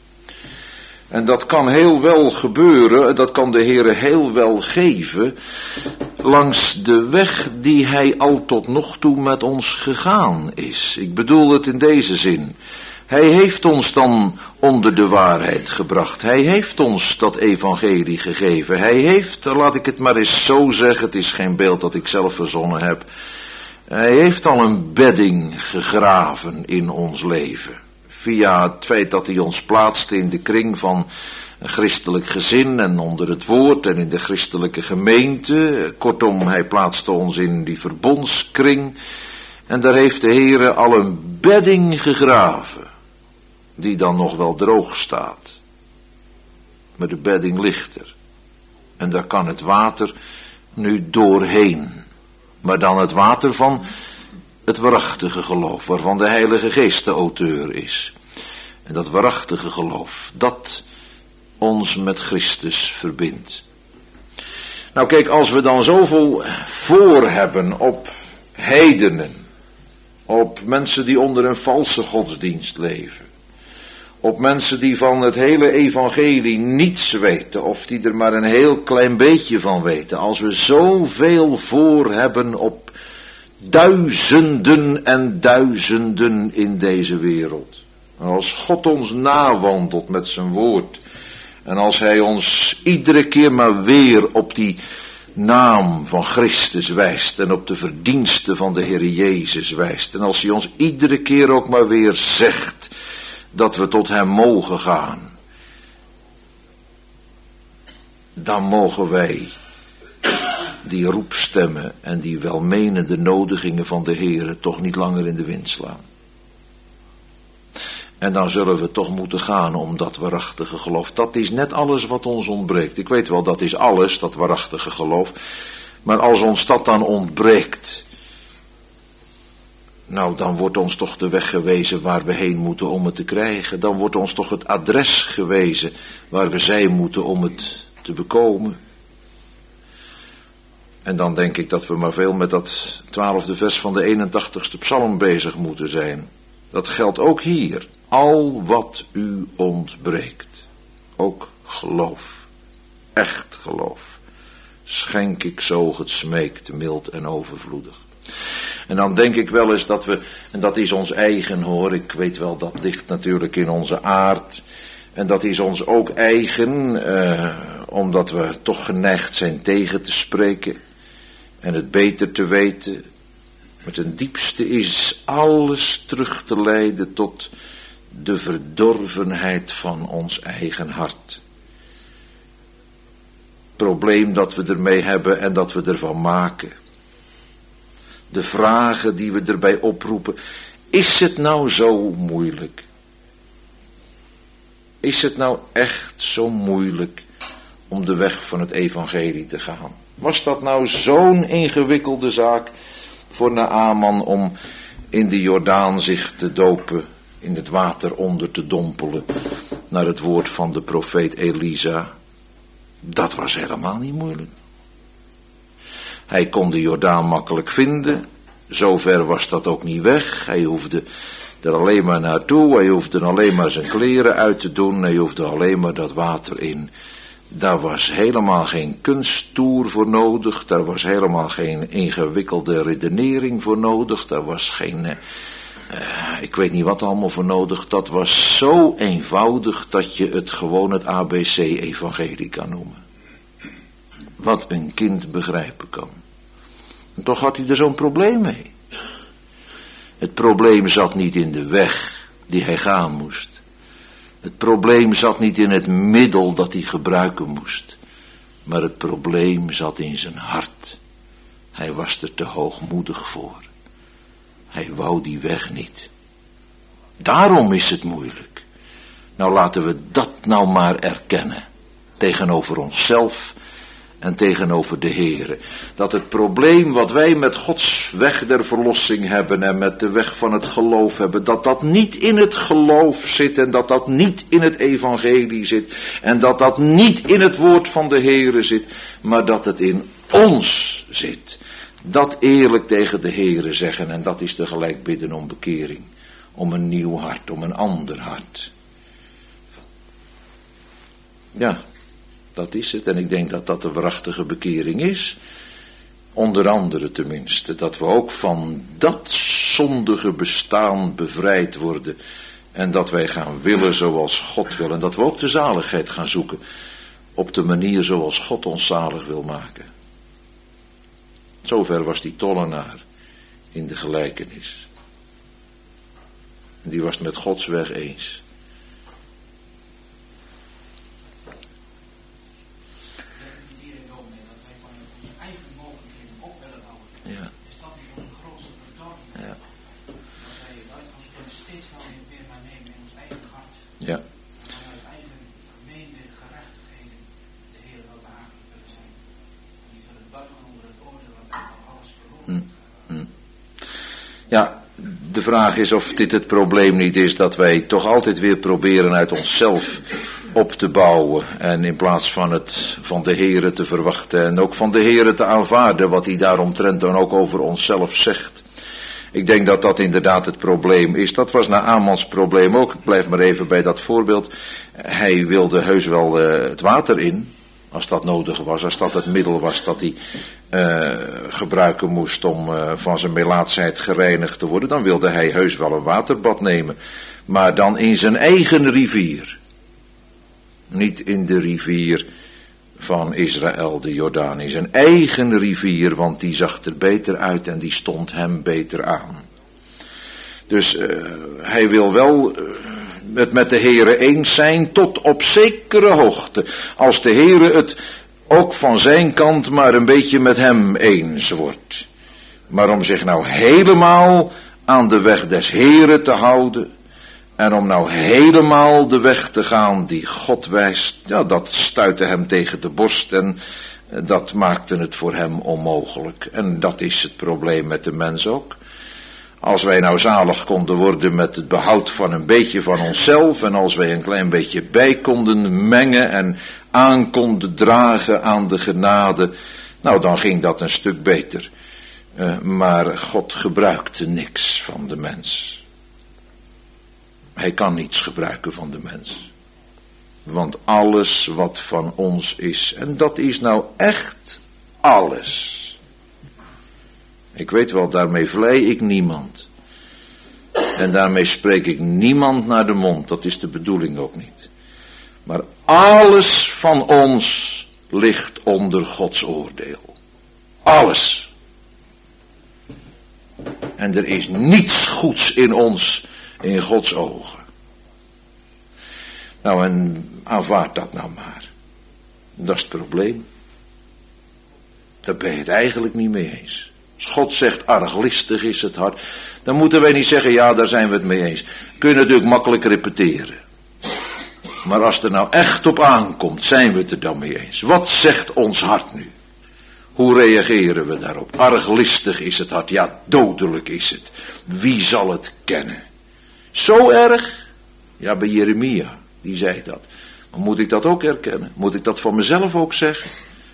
En dat kan heel wel gebeuren, dat kan de Heere heel wel geven, langs de weg die Hij al tot nog toe met ons gegaan is. Ik bedoel het in deze zin. Hij heeft ons dan onder de waarheid gebracht. Hij heeft ons dat evangelie gegeven. Hij heeft, laat ik het maar eens zo zeggen, het is geen beeld dat ik zelf verzonnen heb. Hij heeft al een bedding gegraven in ons leven. Via het feit dat hij ons plaatste in de kring van een christelijk gezin en onder het woord en in de christelijke gemeente. Kortom, hij plaatste ons in die verbondskring. En daar heeft de Heere al een bedding gegraven, die dan nog wel droog staat. Maar de bedding ligt er. En daar kan het water nu doorheen. Maar dan het water van het waarachtige geloof, waarvan de Heilige Geest de auteur is. En dat waarachtige geloof, dat ons met Christus verbindt. Nou kijk, als we dan zoveel voor hebben op heidenen, op mensen die onder een valse godsdienst leven, op mensen die van het hele evangelie niets weten, of die er maar een heel klein beetje van weten, als we zoveel voor hebben op duizenden en duizenden in deze wereld, en als God ons nawandelt met zijn woord, en als hij ons iedere keer maar weer op die naam van Christus wijst en op de verdiensten van de Heer Jezus wijst, en als hij ons iedere keer ook maar weer zegt dat we tot hem mogen gaan, dan mogen wij die roepstemmen en die welmenende nodigingen van de Heere toch niet langer in de wind slaan. En dan zullen we toch moeten gaan om dat waarachtige geloof. Dat is net alles wat ons ontbreekt. Ik weet wel, dat is alles, dat waarachtige geloof. Maar als ons dat dan ontbreekt, nou, dan wordt ons toch de weg gewezen waar we heen moeten om het te krijgen. Dan wordt ons toch het adres gewezen waar we zijn moeten om het te bekomen. En dan denk ik dat we maar veel met dat twaalfde vers van de eenentachtigste psalm bezig moeten zijn. Dat geldt ook hier. Al wat u ontbreekt, ook geloof, echt geloof, schenk ik zo het smeekt mild en overvloedig. En dan denk ik wel eens dat we, en dat is ons eigen hoor, ik weet wel dat ligt natuurlijk in onze aard, en dat is ons ook eigen, eh, omdat we toch geneigd zijn tegen te spreken en het beter te weten. Maar ten diepste is alles terug te leiden tot de verdorvenheid van ons eigen hart. Probleem dat we ermee hebben en dat we ervan maken. De vragen die we erbij oproepen. Is het nou zo moeilijk? Is het nou echt zo moeilijk om de weg van het evangelie te gaan? Was dat nou zo'n ingewikkelde zaak voor Naaman om in de Jordaan zich te dopen, in het water onder te dompelen, naar het woord van de profeet Elisa? Dat was helemaal niet moeilijk. Hij kon de Jordaan makkelijk vinden, zover was dat ook niet weg. Hij hoefde er alleen maar naartoe, hij hoefde alleen maar zijn kleren uit te doen, hij hoefde alleen maar dat water in. Daar was helemaal geen kunsttoer voor nodig, daar was helemaal geen ingewikkelde redenering voor nodig, daar was geen, Uh, ik weet niet wat allemaal voor nodig. Dat was zo eenvoudig dat je het gewoon het A B C-evangelie kan noemen. Wat een kind begrijpen kan. En toch had hij er zo'n probleem mee. Het probleem zat niet in de weg die hij gaan moest. Het probleem zat niet in het middel dat hij gebruiken moest. Maar het probleem zat in zijn hart. Hij was er te hoogmoedig voor. Hij wou die weg niet. Daarom is het moeilijk. Nou laten we dat nou maar erkennen. Tegenover onszelf en tegenover de Heere. Dat het probleem wat wij met Gods weg der verlossing hebben en met de weg van het geloof hebben, dat dat niet in het geloof zit en dat dat niet in het evangelie zit en dat dat niet in het woord van de Heere zit, maar dat het in ons zit. Dat eerlijk tegen de Heere zeggen en dat is tegelijk bidden om bekering. Om een nieuw hart, om een ander hart. Ja, dat is het. En ik denk dat dat de waarachtige bekering is. Onder andere tenminste. Dat we ook van dat zondige bestaan bevrijd worden. En dat wij gaan willen zoals God wil. En dat we ook de zaligheid gaan zoeken. Op de manier zoals God ons zalig wil maken. Zover was die tollenaar in de gelijkenis. En die was het met Gods weg eens. Ja. Is dat niet een grootste verdorven? Ja. Dat wij het uitgangspunt steeds wel weer maar nemen in ons eigen hart. Ja. En uit eigen gemeende gerechtigheden de Heer wel behagelijk willen zijn. En die zullen buigen onder het oordeel dat wij van alles verloren. Hm. Hm. Ja, de vraag is of dit het probleem niet is dat wij toch altijd weer proberen uit onszelf op te bouwen. En in plaats van het van de Heere te verwachten en ook van de Heere te aanvaarden wat hij daaromtrent dan ook over onszelf zegt. Ik denk dat dat inderdaad het probleem is. Dat was Naamans probleem ook. Ik blijf maar even bij dat voorbeeld. Hij wilde heus wel uh, het water in. Als dat nodig was. Als dat het middel was dat hij uh, gebruiken moest om uh, van zijn melaatsheid gereinigd te worden. Dan wilde hij heus wel een waterbad nemen. Maar dan in zijn eigen rivier. Niet in de rivier van Israël, de Jordaan. In zijn eigen rivier, want die zag er beter uit en die stond hem beter aan. Dus uh, hij wil wel uh, het met de Heere eens zijn tot op zekere hoogte. Als de Heere het ook van zijn kant maar een beetje met hem eens wordt. Maar om zich nou helemaal aan de weg des Heere te houden. En om nou helemaal de weg te gaan die God wijst, ja, dat stuitte hem tegen de borst en dat maakte het voor hem onmogelijk. En dat is het probleem met de mens ook. Als wij nou zalig konden worden met het behoud van een beetje van onszelf en als wij een klein beetje bij konden mengen en aan konden dragen aan de genade, nou dan ging dat een stuk beter. Uh, maar God gebruikte niks van de mens. Hij kan niets gebruiken van de mens. Want alles wat van ons is, en dat is nou echt alles. Ik weet wel, daarmee vlei ik niemand. En daarmee spreek ik niemand naar de mond, dat is de bedoeling ook niet. Maar alles van ons ligt onder Gods oordeel. Alles. En er is niets goeds in ons in Gods ogen. Nou, en aanvaard dat nou maar. Dat is het probleem. Daar ben je het eigenlijk niet mee eens. Als God zegt arglistig is het hart, dan moeten wij niet zeggen ja, daar zijn we het mee eens. Kun je natuurlijk makkelijk repeteren. Maar als er nou echt op aankomt, zijn we het er dan mee eens. Wat zegt ons hart nu? Hoe reageren we daarop? Arglistig is het hart, ja, dodelijk is het. Wie zal het kennen? Zo erg? Ja, bij Jeremia, die zei dat. Maar moet ik dat ook erkennen? Moet ik dat van mezelf ook zeggen?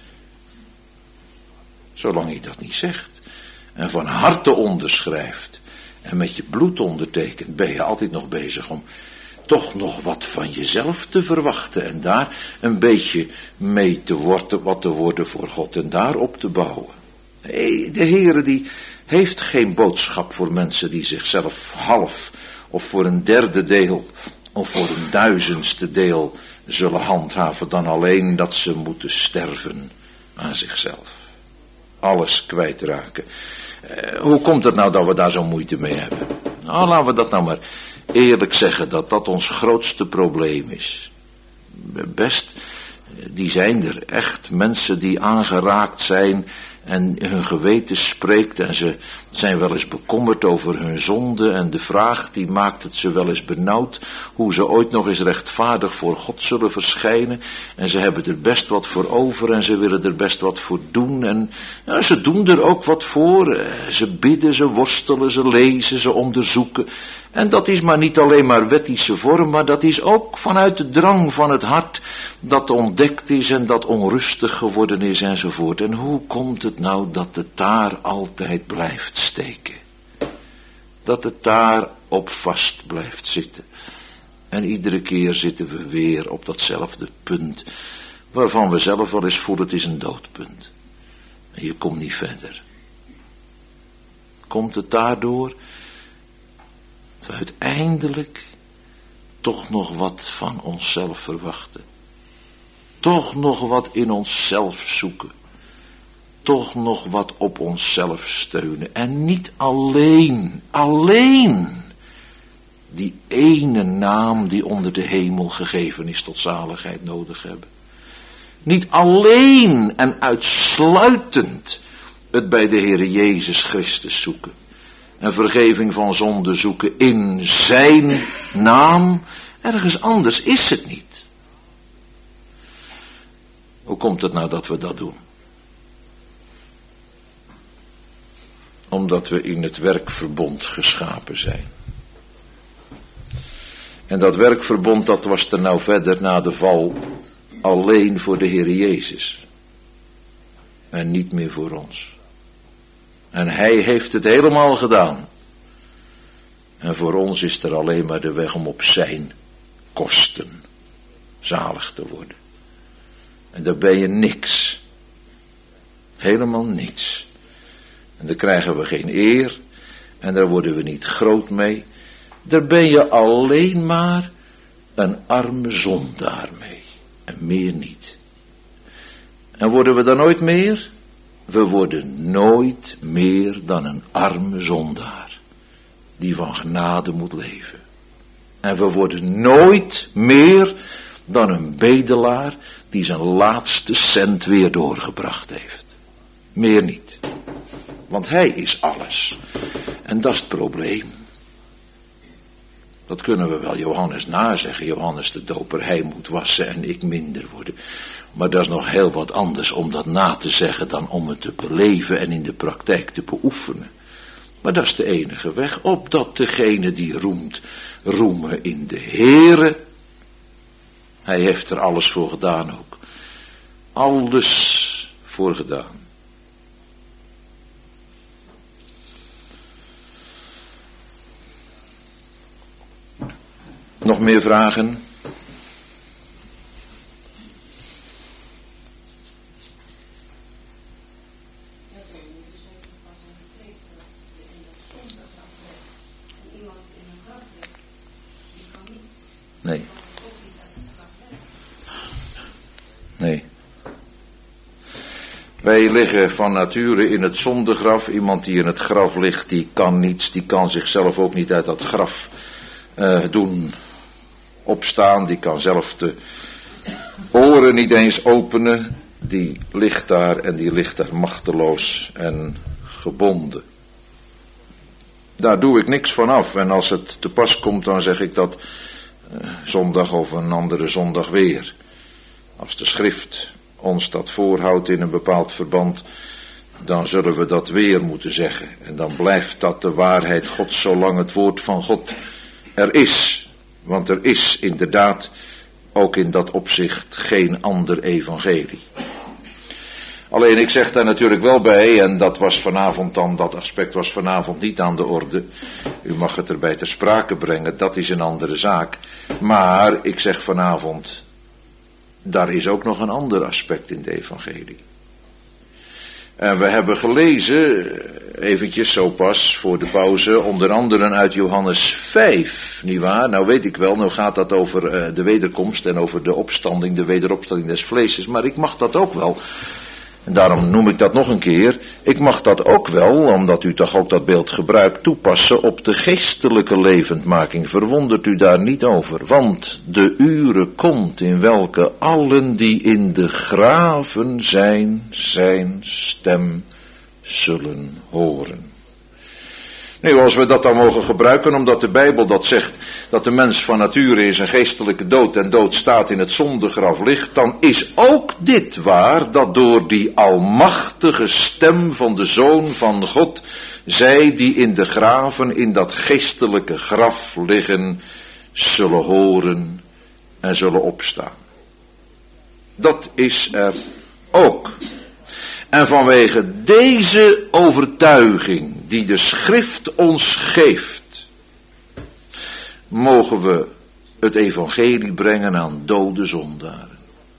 Zolang je dat niet zegt en van harte onderschrijft en met je bloed ondertekent, ben je altijd nog bezig om toch nog wat van jezelf te verwachten en daar een beetje mee te worden, wat te worden voor God en daar op te bouwen. Nee, de Heere die heeft geen boodschap voor mensen die zichzelf half of voor een derde deel of voor een duizendste deel zullen handhaven dan alleen dat ze moeten sterven aan zichzelf. Alles kwijtraken. Eh, hoe komt het nou dat we daar zo moeite mee hebben? Nou, laten we dat nou maar eerlijk zeggen, dat dat ons grootste probleem is. Best, die zijn er echt, mensen die aangeraakt zijn en hun geweten spreekt en ze zijn wel eens bekommerd over hun zonde en de vraag die maakt het ze wel eens benauwd hoe ze ooit nog eens rechtvaardig voor God zullen verschijnen en ze hebben er best wat voor over en ze willen er best wat voor doen en nou, ze doen er ook wat voor, ze bidden, ze worstelen, ze lezen, ze onderzoeken en dat is maar niet alleen maar wettische vorm, maar dat is ook vanuit de drang van het hart dat ontdekt is en dat onrustig geworden is enzovoort. En hoe komt het nou dat het daar altijd blijft steken? Dat het daar op vast blijft zitten. En iedere keer zitten we weer op datzelfde punt, waarvan we zelf wel eens voelen het is een doodpunt. En je komt niet verder. Komt het daardoor dat we uiteindelijk toch nog wat van onszelf verwachten. Toch nog wat in onszelf zoeken. Toch nog wat op onszelf steunen. En niet alleen, alleen die ene naam die onder de hemel gegeven is tot zaligheid nodig hebben. Niet alleen en uitsluitend het bij de Heere Jezus Christus zoeken. En vergeving van zonde zoeken in zijn naam. Ergens anders is het niet. Hoe komt het nou dat we dat doen? Omdat we in het werkverbond geschapen zijn. En dat werkverbond dat was er nou verder na de val alleen voor de Heer Jezus. En niet meer voor ons. En hij heeft het helemaal gedaan. En voor ons is er alleen maar de weg om op zijn kosten zalig te worden. En daar ben je niks. Helemaal niets. En daar krijgen we geen eer. En daar worden we niet groot mee. Daar ben je alleen maar een arme zondaar mee. En meer niet. En worden we dan nooit meer? We worden nooit meer dan een arme zondaar. Die van genade moet leven. En we worden nooit meer dan een bedelaar die zijn laatste cent weer doorgebracht heeft. Meer niet. Want hij is alles. En dat is het probleem. Dat kunnen we wel Johannes nazeggen. Johannes de doper, hij moet wassen en ik minder worden. Maar dat is nog heel wat anders om dat na te zeggen dan om het te beleven en in de praktijk te beoefenen. Maar dat is de enige weg, opdat degene die roemt, roemen in de Heere. Hij heeft er alles voor gedaan ook. Alles voor gedaan. Nog meer vragen? Nee. Nee. Wij liggen van nature in het zondegraf. Iemand die in het graf ligt, die kan niets. Die kan zichzelf ook niet uit dat graf uh, doen opstaan. Die kan zelf de oren niet eens openen. Die ligt daar en die ligt daar machteloos en gebonden. Daar doe ik niks van af. En als het te pas komt, dan zeg ik dat uh, zondag of een andere zondag weer. Als de schrift ons dat voorhoudt in een bepaald verband, dan zullen we dat weer moeten zeggen. En dan blijft dat de waarheid Gods, zolang het woord van God er is. Want er is inderdaad ook in dat opzicht geen ander evangelie. Alleen ik zeg daar natuurlijk wel bij, en dat was vanavond dan, dat aspect was vanavond niet aan de orde. U mag het erbij ter sprake brengen, dat is een andere zaak. Maar ik zeg vanavond, daar is ook nog een ander aspect in de evangelie. En we hebben gelezen, eventjes zo pas voor de pauze, onder andere uit Johannes vijf, nietwaar? Nou weet ik wel, nou gaat dat over uh, de wederkomst en over de opstanding, de wederopstanding des vleeses, maar ik mag dat ook wel. En daarom noem ik dat nog een keer. Ik mag dat ook wel, omdat u toch ook dat beeld gebruikt, toepassen op de geestelijke levendmaking. Verwondert u daar niet over. Want de ure komt in welke allen die in de graven zijn, zijn stem zullen horen. Nu, als we dat dan mogen gebruiken, omdat de Bijbel dat zegt, dat de mens van nature is een geestelijke dood en dood staat in het zondegraf ligt, dan is ook dit waar, dat door die almachtige stem van de Zoon van God, zij die in de graven in dat geestelijke graf liggen, zullen horen en zullen opstaan. Dat is er ook. En vanwege deze overtuiging die de schrift ons geeft, mogen we het evangelie brengen aan dode zondaren.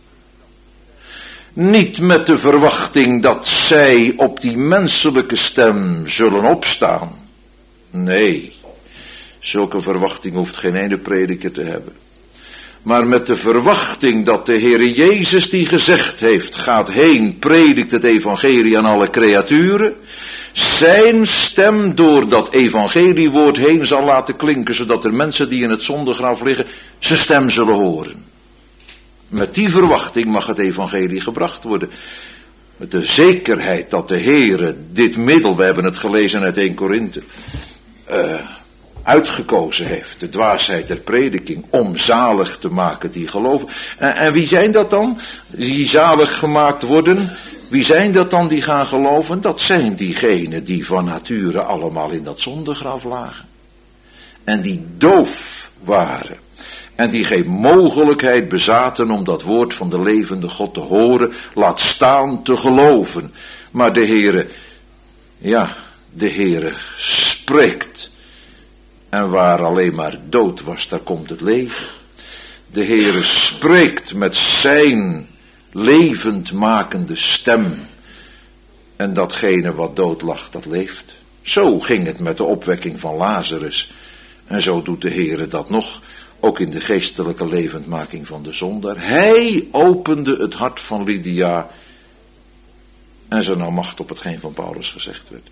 Niet met de verwachting dat zij op die menselijke stem zullen opstaan. Nee, zulke verwachting hoeft geen ene prediker te hebben. Maar met de verwachting dat de Heere Jezus die gezegd heeft, gaat heen, predikt het evangelie aan alle creaturen, zijn stem door dat evangeliewoord heen zal laten klinken, zodat er mensen die in het zondegraf liggen, zijn stem zullen horen. Met die verwachting mag het evangelie gebracht worden. Met de zekerheid dat de Heere dit middel, we hebben het gelezen uit Eerste Korinthe, uh, uitgekozen heeft, de dwaasheid der prediking, om zalig te maken die geloven. En, en wie zijn dat dan, die zalig gemaakt worden? Wie zijn dat dan die gaan geloven? Dat zijn diegenen die van nature allemaal in dat zondegraf lagen. En die doof waren. En die geen mogelijkheid bezaten om dat woord van de levende God te horen, laat staan te geloven. Maar de Heere, ja, de Heere spreekt. En waar alleen maar dood was, daar komt het leven. De Heere spreekt met zijn levendmakende stem. En datgene wat dood lag, dat leeft. Zo ging het met de opwekking van Lazarus. En zo doet de Heere dat nog, ook in de geestelijke levendmaking van de zondaar. Hij opende het hart van Lydia. En ze nam macht op hetgeen van Paulus gezegd werd.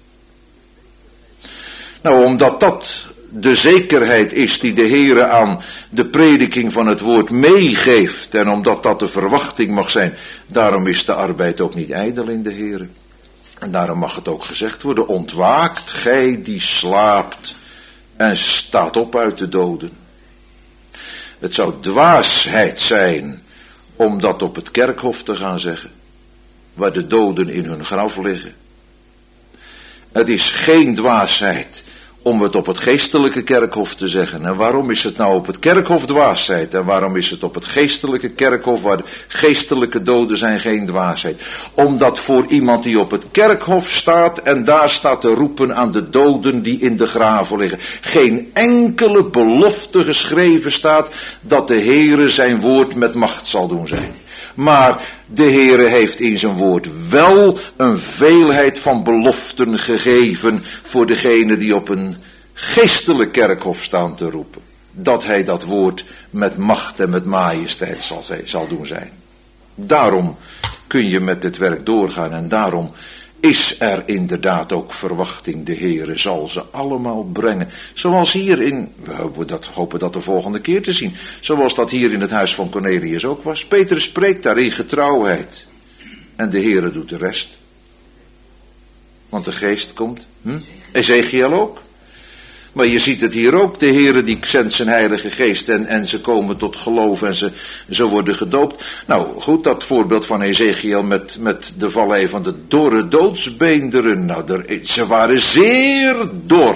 Nou, omdat dat de zekerheid is die de Heere aan de prediking van het woord meegeeft, en omdat dat de verwachting mag zijn, daarom is de arbeid ook niet ijdel in de Heere. En daarom mag het ook gezegd worden, ontwaakt gij die slaapt en staat op uit de doden. Het zou dwaasheid zijn om dat op het kerkhof te gaan zeggen, waar de doden in hun graf liggen. Het is geen dwaasheid om het op het geestelijke kerkhof te zeggen. En waarom is het nou op het kerkhof dwaasheid? En waarom is het op het geestelijke kerkhof, waar de geestelijke doden zijn, geen dwaasheid? Omdat voor iemand die op het kerkhof staat en daar staat te roepen aan de doden die in de graven liggen, geen enkele belofte geschreven staat dat de Heere zijn woord met macht zal doen zijn. Maar de Heere heeft in zijn woord wel een veelheid van beloften gegeven voor degenen die op een geestelijk kerkhof staan te roepen. Dat hij dat woord met macht en met majesteit zal, zal doen zijn. Daarom kun je met dit werk doorgaan en daarom is er inderdaad ook verwachting. De Heere zal ze allemaal brengen. Zoals hier in, we hopen dat, hopen dat de volgende keer te zien. Zoals dat hier in het huis van Cornelius ook was. Petrus spreekt daar in getrouwheid. En de Heere doet de rest. Want de geest komt. Hm? Ezekiel ook. Maar je ziet het hier ook, de Heere die zendt zijn heilige geest en, en ze komen tot geloof en ze, ze worden gedoopt. Nou goed, dat voorbeeld van Ezekiel met, met de vallei van de dorre doodsbeenderen. Nou, er, ze waren zeer dor.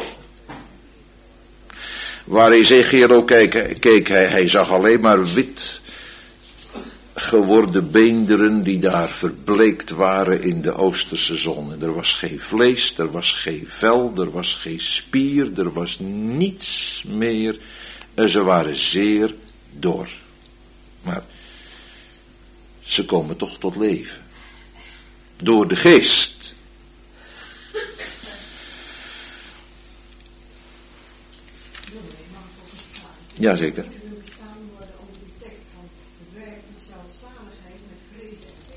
Waar Ezekiel ook keek, keek hij, hij zag alleen maar wit geworden beenderen die daar verbleekt waren in de oosterse zon. En er was geen vlees, er was geen vel, er was geen spier, er was niets meer. En ze waren zeer dor. Maar ze komen toch tot leven. Door de geest Jazeker. Moeten we bestaan worden onder de tekst van werk uw zelfzaligheid met vrezen en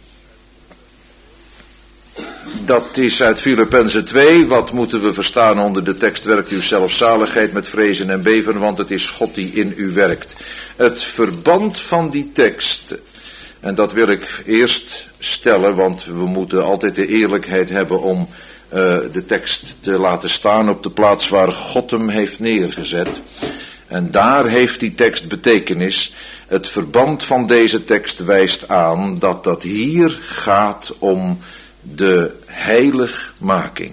beven? Dat is uit Filippenzen twee. Wat moeten we verstaan onder de tekst werkt uw zelfzaligheid met vrezen en beven, want het is God die in u werkt. Het verband van die tekst, en dat wil ik eerst stellen, want we moeten altijd de eerlijkheid hebben om uh, de tekst te laten staan op de plaats waar God hem heeft neergezet. En daar heeft die tekst betekenis. Het verband van deze tekst wijst aan dat dat hier gaat om de heiligmaking.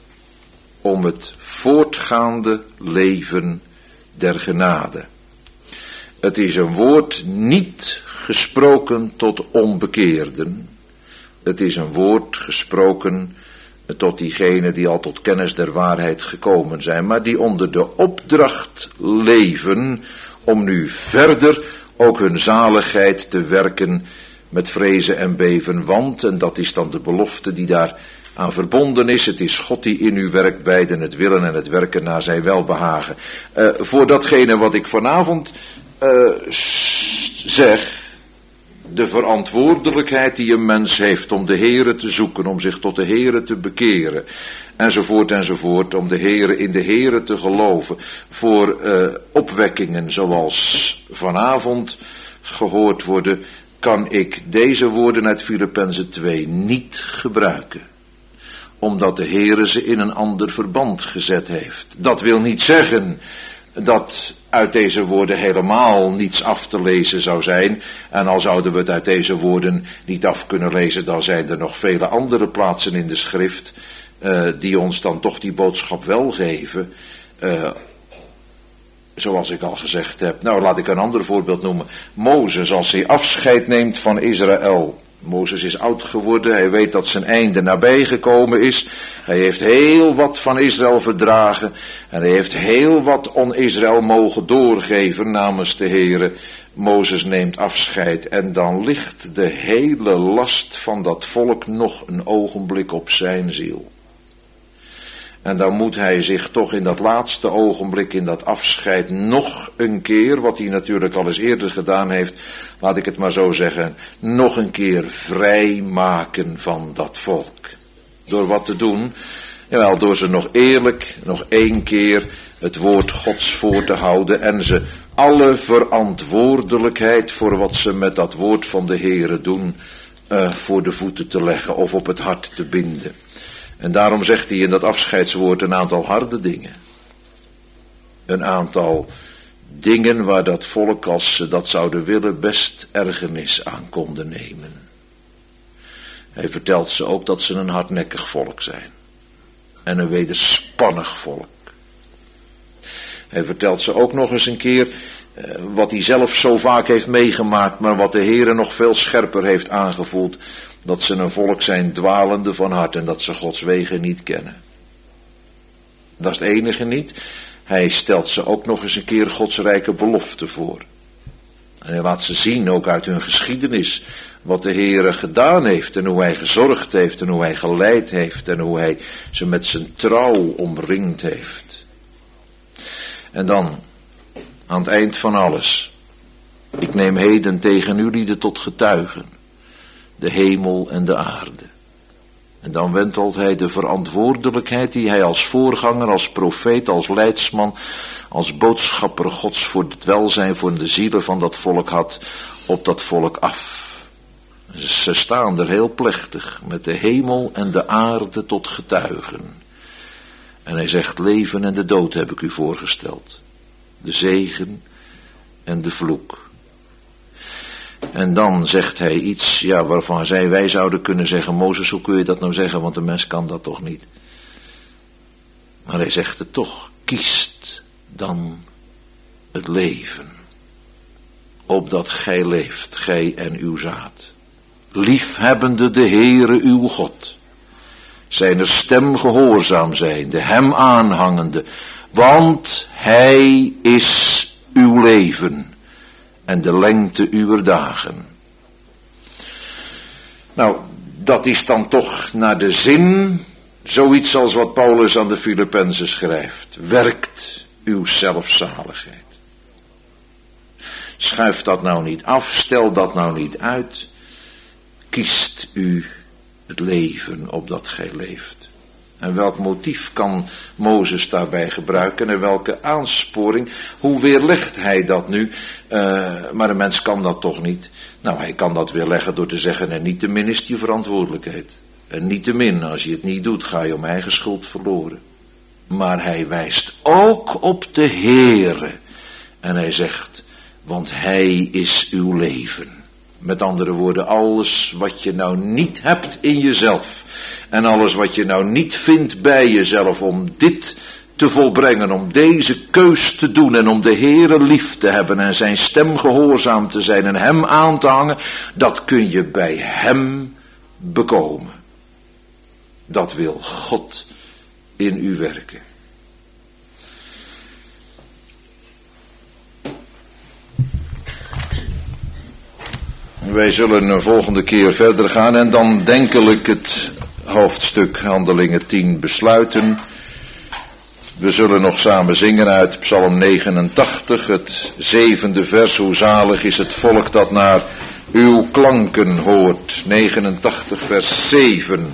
Om het voortgaande leven der genade. Het is een woord niet gesproken tot onbekeerden. Het is een woord gesproken tot diegenen die al tot kennis der waarheid gekomen zijn, maar die onder de opdracht leven om nu verder ook hun zaligheid te werken met vrezen en beven, want, en dat is dan de belofte die daar aan verbonden is, het is God die in u werkt, beiden het willen en het werken naar zijn welbehagen. Uh, voor datgene wat ik vanavond uh, zeg, de verantwoordelijkheid die een mens heeft om de Heere te zoeken, om zich tot de Heere te bekeren, enzovoort enzovoort, om de Heere in de Heere te geloven, voor uh, opwekkingen zoals vanavond gehoord worden, kan ik deze woorden uit Filippenzen twee niet gebruiken. Omdat de Heere ze in een ander verband gezet heeft. Dat wil niet zeggen dat uit deze woorden helemaal niets af te lezen zou zijn. En al zouden we het uit deze woorden niet af kunnen lezen, dan zijn er nog vele andere plaatsen in de schrift uh, die ons dan toch die boodschap wel geven. Uh, zoals ik al gezegd heb. Nou, laat ik een ander voorbeeld noemen. Mozes, als hij afscheid neemt van Israël. Mozes is oud geworden, hij weet dat zijn einde nabij gekomen is. Hij heeft heel wat van Israël verdragen en hij heeft heel wat on Israël mogen doorgeven namens de Heere. Mozes neemt afscheid en dan ligt de hele last van dat volk nog een ogenblik op zijn ziel. En dan moet hij zich toch in dat laatste ogenblik, in dat afscheid, nog een keer, wat hij natuurlijk al eens eerder gedaan heeft, laat ik het maar zo zeggen, nog een keer vrijmaken van dat volk. Door wat te doen? Jawel, door ze nog eerlijk, nog één keer het woord Gods voor te houden en ze alle verantwoordelijkheid voor wat ze met dat woord van de Heere doen, uh, voor de voeten te leggen of op het hart te binden. En daarom zegt hij in dat afscheidswoord een aantal harde dingen. Een aantal dingen waar dat volk, als ze dat zouden willen, best ergernis aan konden nemen. Hij vertelt ze ook dat ze een hardnekkig volk zijn. En een wederspannig volk. Hij vertelt ze ook nog eens een keer uh, wat hij zelf zo vaak heeft meegemaakt, maar wat de Heere nog veel scherper heeft aangevoeld. Dat ze een volk zijn dwalende van hart en dat ze Gods wegen niet kennen. Dat is het enige niet. Hij stelt ze ook nog eens een keer Gods rijke belofte voor. En hij laat ze zien, ook uit hun geschiedenis, wat de Heere gedaan heeft en hoe hij gezorgd heeft en hoe hij geleid heeft en hoe hij ze met zijn trouw omringd heeft. En dan, aan het eind van alles, ik neem heden tegen jullie tot getuigen. De hemel en de aarde. En dan wentelt hij de verantwoordelijkheid die hij als voorganger, als profeet, als leidsman, als boodschapper Gods voor het welzijn, voor de zielen van dat volk had, op dat volk af. Ze staan er heel plechtig, met de hemel en de aarde tot getuigen. En hij zegt, leven en de dood heb ik u voorgesteld. De zegen en de vloek. En dan zegt hij iets, ja, waarvan zij, wij zouden kunnen zeggen, Mozes, hoe kun je dat nou zeggen, want de mens kan dat toch niet. Maar hij zegt het toch, kiest dan het leven, opdat gij leeft, gij en uw zaad. Liefhebbende de Heere uw God, zijner stem gehoorzaam zijnde, hem aanhangende, want hij is uw leven en de lengte uwer dagen. Nou, dat is dan toch naar de zin, zoiets als wat Paulus aan de Filippenzen schrijft. Werkt uw zelfzaligheid. Schuif dat nou niet af, stel dat nou niet uit. Kiest u het leven opdat gij leeft. En welk motief kan Mozes daarbij gebruiken en welke aansporing? Hoe weerlegt hij dat nu? Uh, maar een mens kan dat toch niet? Nou, hij kan dat weerleggen door te zeggen, en niettemin is die verantwoordelijkheid. En niettemin, als je het niet doet, ga je om eigen schuld verloren. Maar hij wijst ook op de Heere. En hij zegt, want hij is uw leven. Met andere woorden, alles wat je nou niet hebt in jezelf. En alles wat je nou niet vindt bij jezelf om dit te volbrengen. Om deze keus te doen en om de Heere lief te hebben. En zijn stem gehoorzaam te zijn en hem aan te hangen. Dat kun je bij hem bekomen. Dat wil God in u werken. Wij zullen een volgende keer verder gaan en dan denkelijk het hoofdstuk Handelingen tien besluiten. We zullen nog samen zingen uit Psalm negenentachtig, het zevende vers. Hoe zalig is het volk dat naar uw klanken hoort. negenentachtig vers zeven.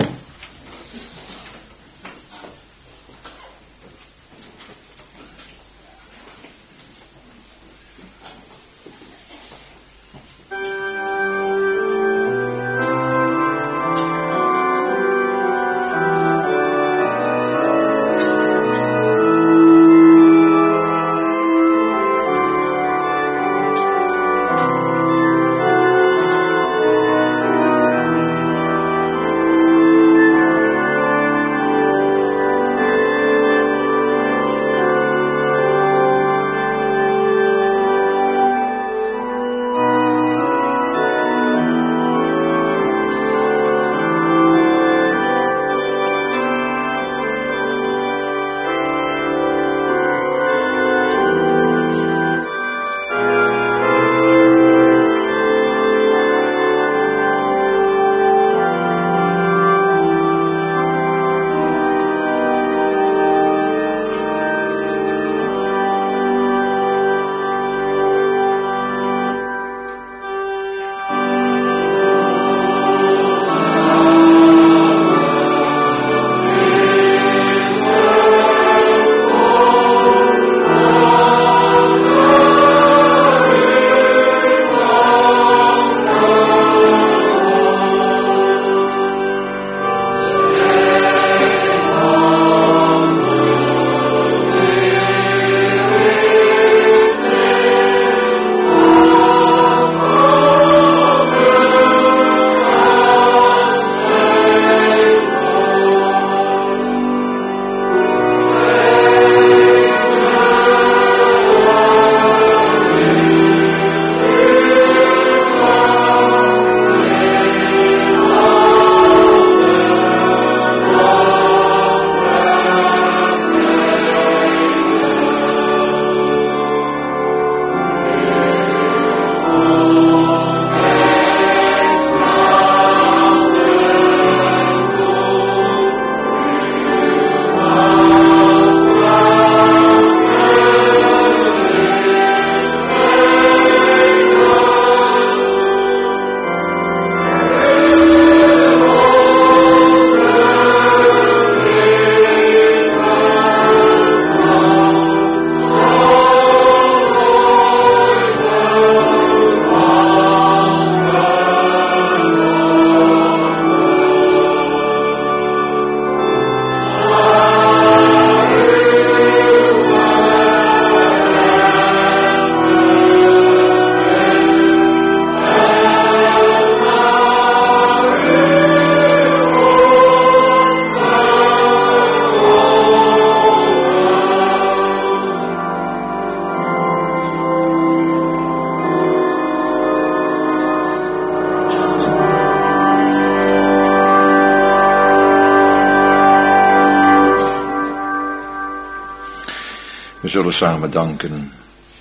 We zullen samen danken.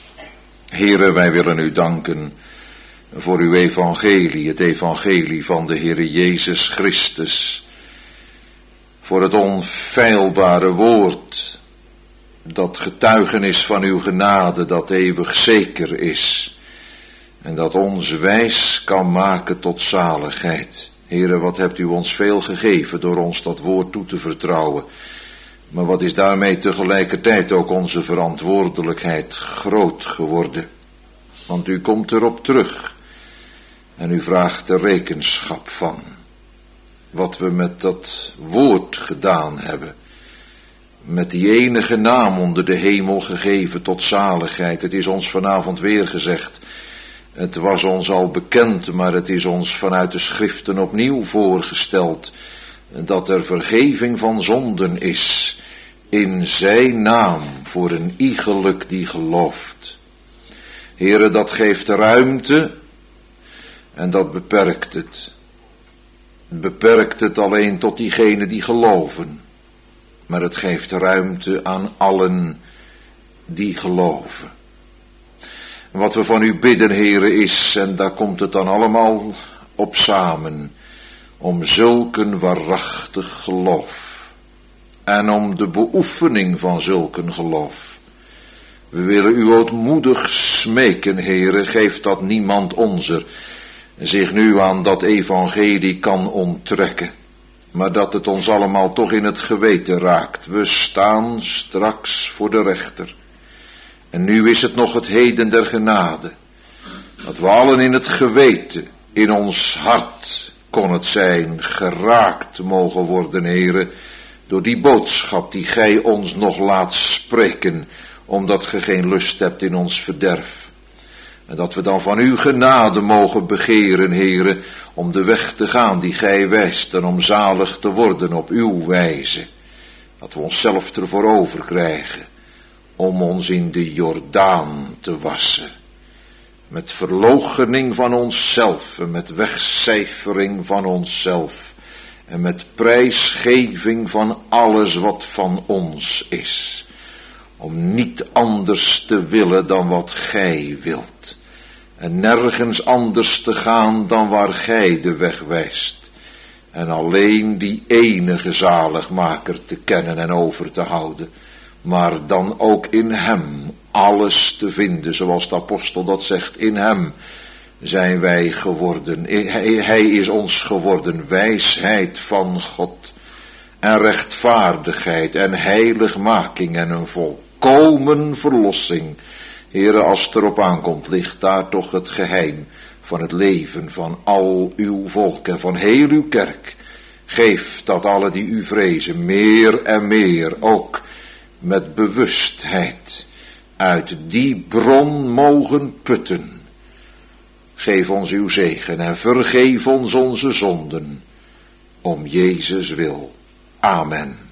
Heere, wij willen u danken voor uw evangelie, het evangelie van de Heere Jezus Christus. Voor het onfeilbare woord dat getuigenis van uw genade dat eeuwig zeker is en dat ons wijs kan maken tot zaligheid. Heere, wat hebt u ons veel gegeven door ons dat woord toe te vertrouwen. Maar wat is daarmee tegelijkertijd ook onze verantwoordelijkheid groot geworden. Want u komt erop terug en u vraagt er rekenschap van. Wat we met dat woord gedaan hebben. Met die enige naam onder de hemel gegeven tot zaligheid. Het is ons vanavond weer gezegd. Het was ons al bekend, maar het is ons vanuit de schriften opnieuw voorgesteld. Dat er vergeving van zonden is. In zijn naam voor een iegelijk die gelooft. Heere, dat geeft ruimte. En dat beperkt het. Beperkt het alleen tot diegenen die geloven. Maar het geeft ruimte aan allen die geloven. Wat we van u bidden, Heere, is, en daar komt het dan allemaal op samen, om zulk een waarachtig geloof. En om de beoefening van zulk een geloof. We willen u ootmoedig smeken, Heere, geef dat niemand onzer zich nu aan dat evangelie kan onttrekken. Maar dat het ons allemaal toch in het geweten raakt. We staan straks voor de rechter. En nu is het nog het heden der genade. Dat we allen in het geweten, in ons hart, kon het zijn, geraakt mogen worden, Heere, door die boodschap die gij ons nog laat spreken, omdat ge geen lust hebt in ons verderf. En dat we dan van uw genade mogen begeren, Heere, om de weg te gaan die gij wijst en om zalig te worden op uw wijze. Dat we onszelf ervoor over krijgen om ons in de Jordaan te wassen. Met verloochening van onszelf en met wegcijfering van onszelf. En met prijsgeving van alles wat van ons is. Om niet anders te willen dan wat gij wilt. En nergens anders te gaan dan waar gij de weg wijst. En alleen die enige zaligmaker te kennen en over te houden. Maar dan ook in hem alles te vinden, zoals de apostel dat zegt. In hem zijn wij geworden. Hij is ons geworden wijsheid van God. En rechtvaardigheid en heiligmaking en een volkomen verlossing. Heere, als het erop aankomt, ligt daar toch het geheim van het leven van al uw volk en van heel uw kerk. Geef dat alle die u vrezen meer en meer ook met bewustheid uit die bron mogen putten. Geef ons uw zegen en vergeef ons onze zonden om Jezus wil. Amen.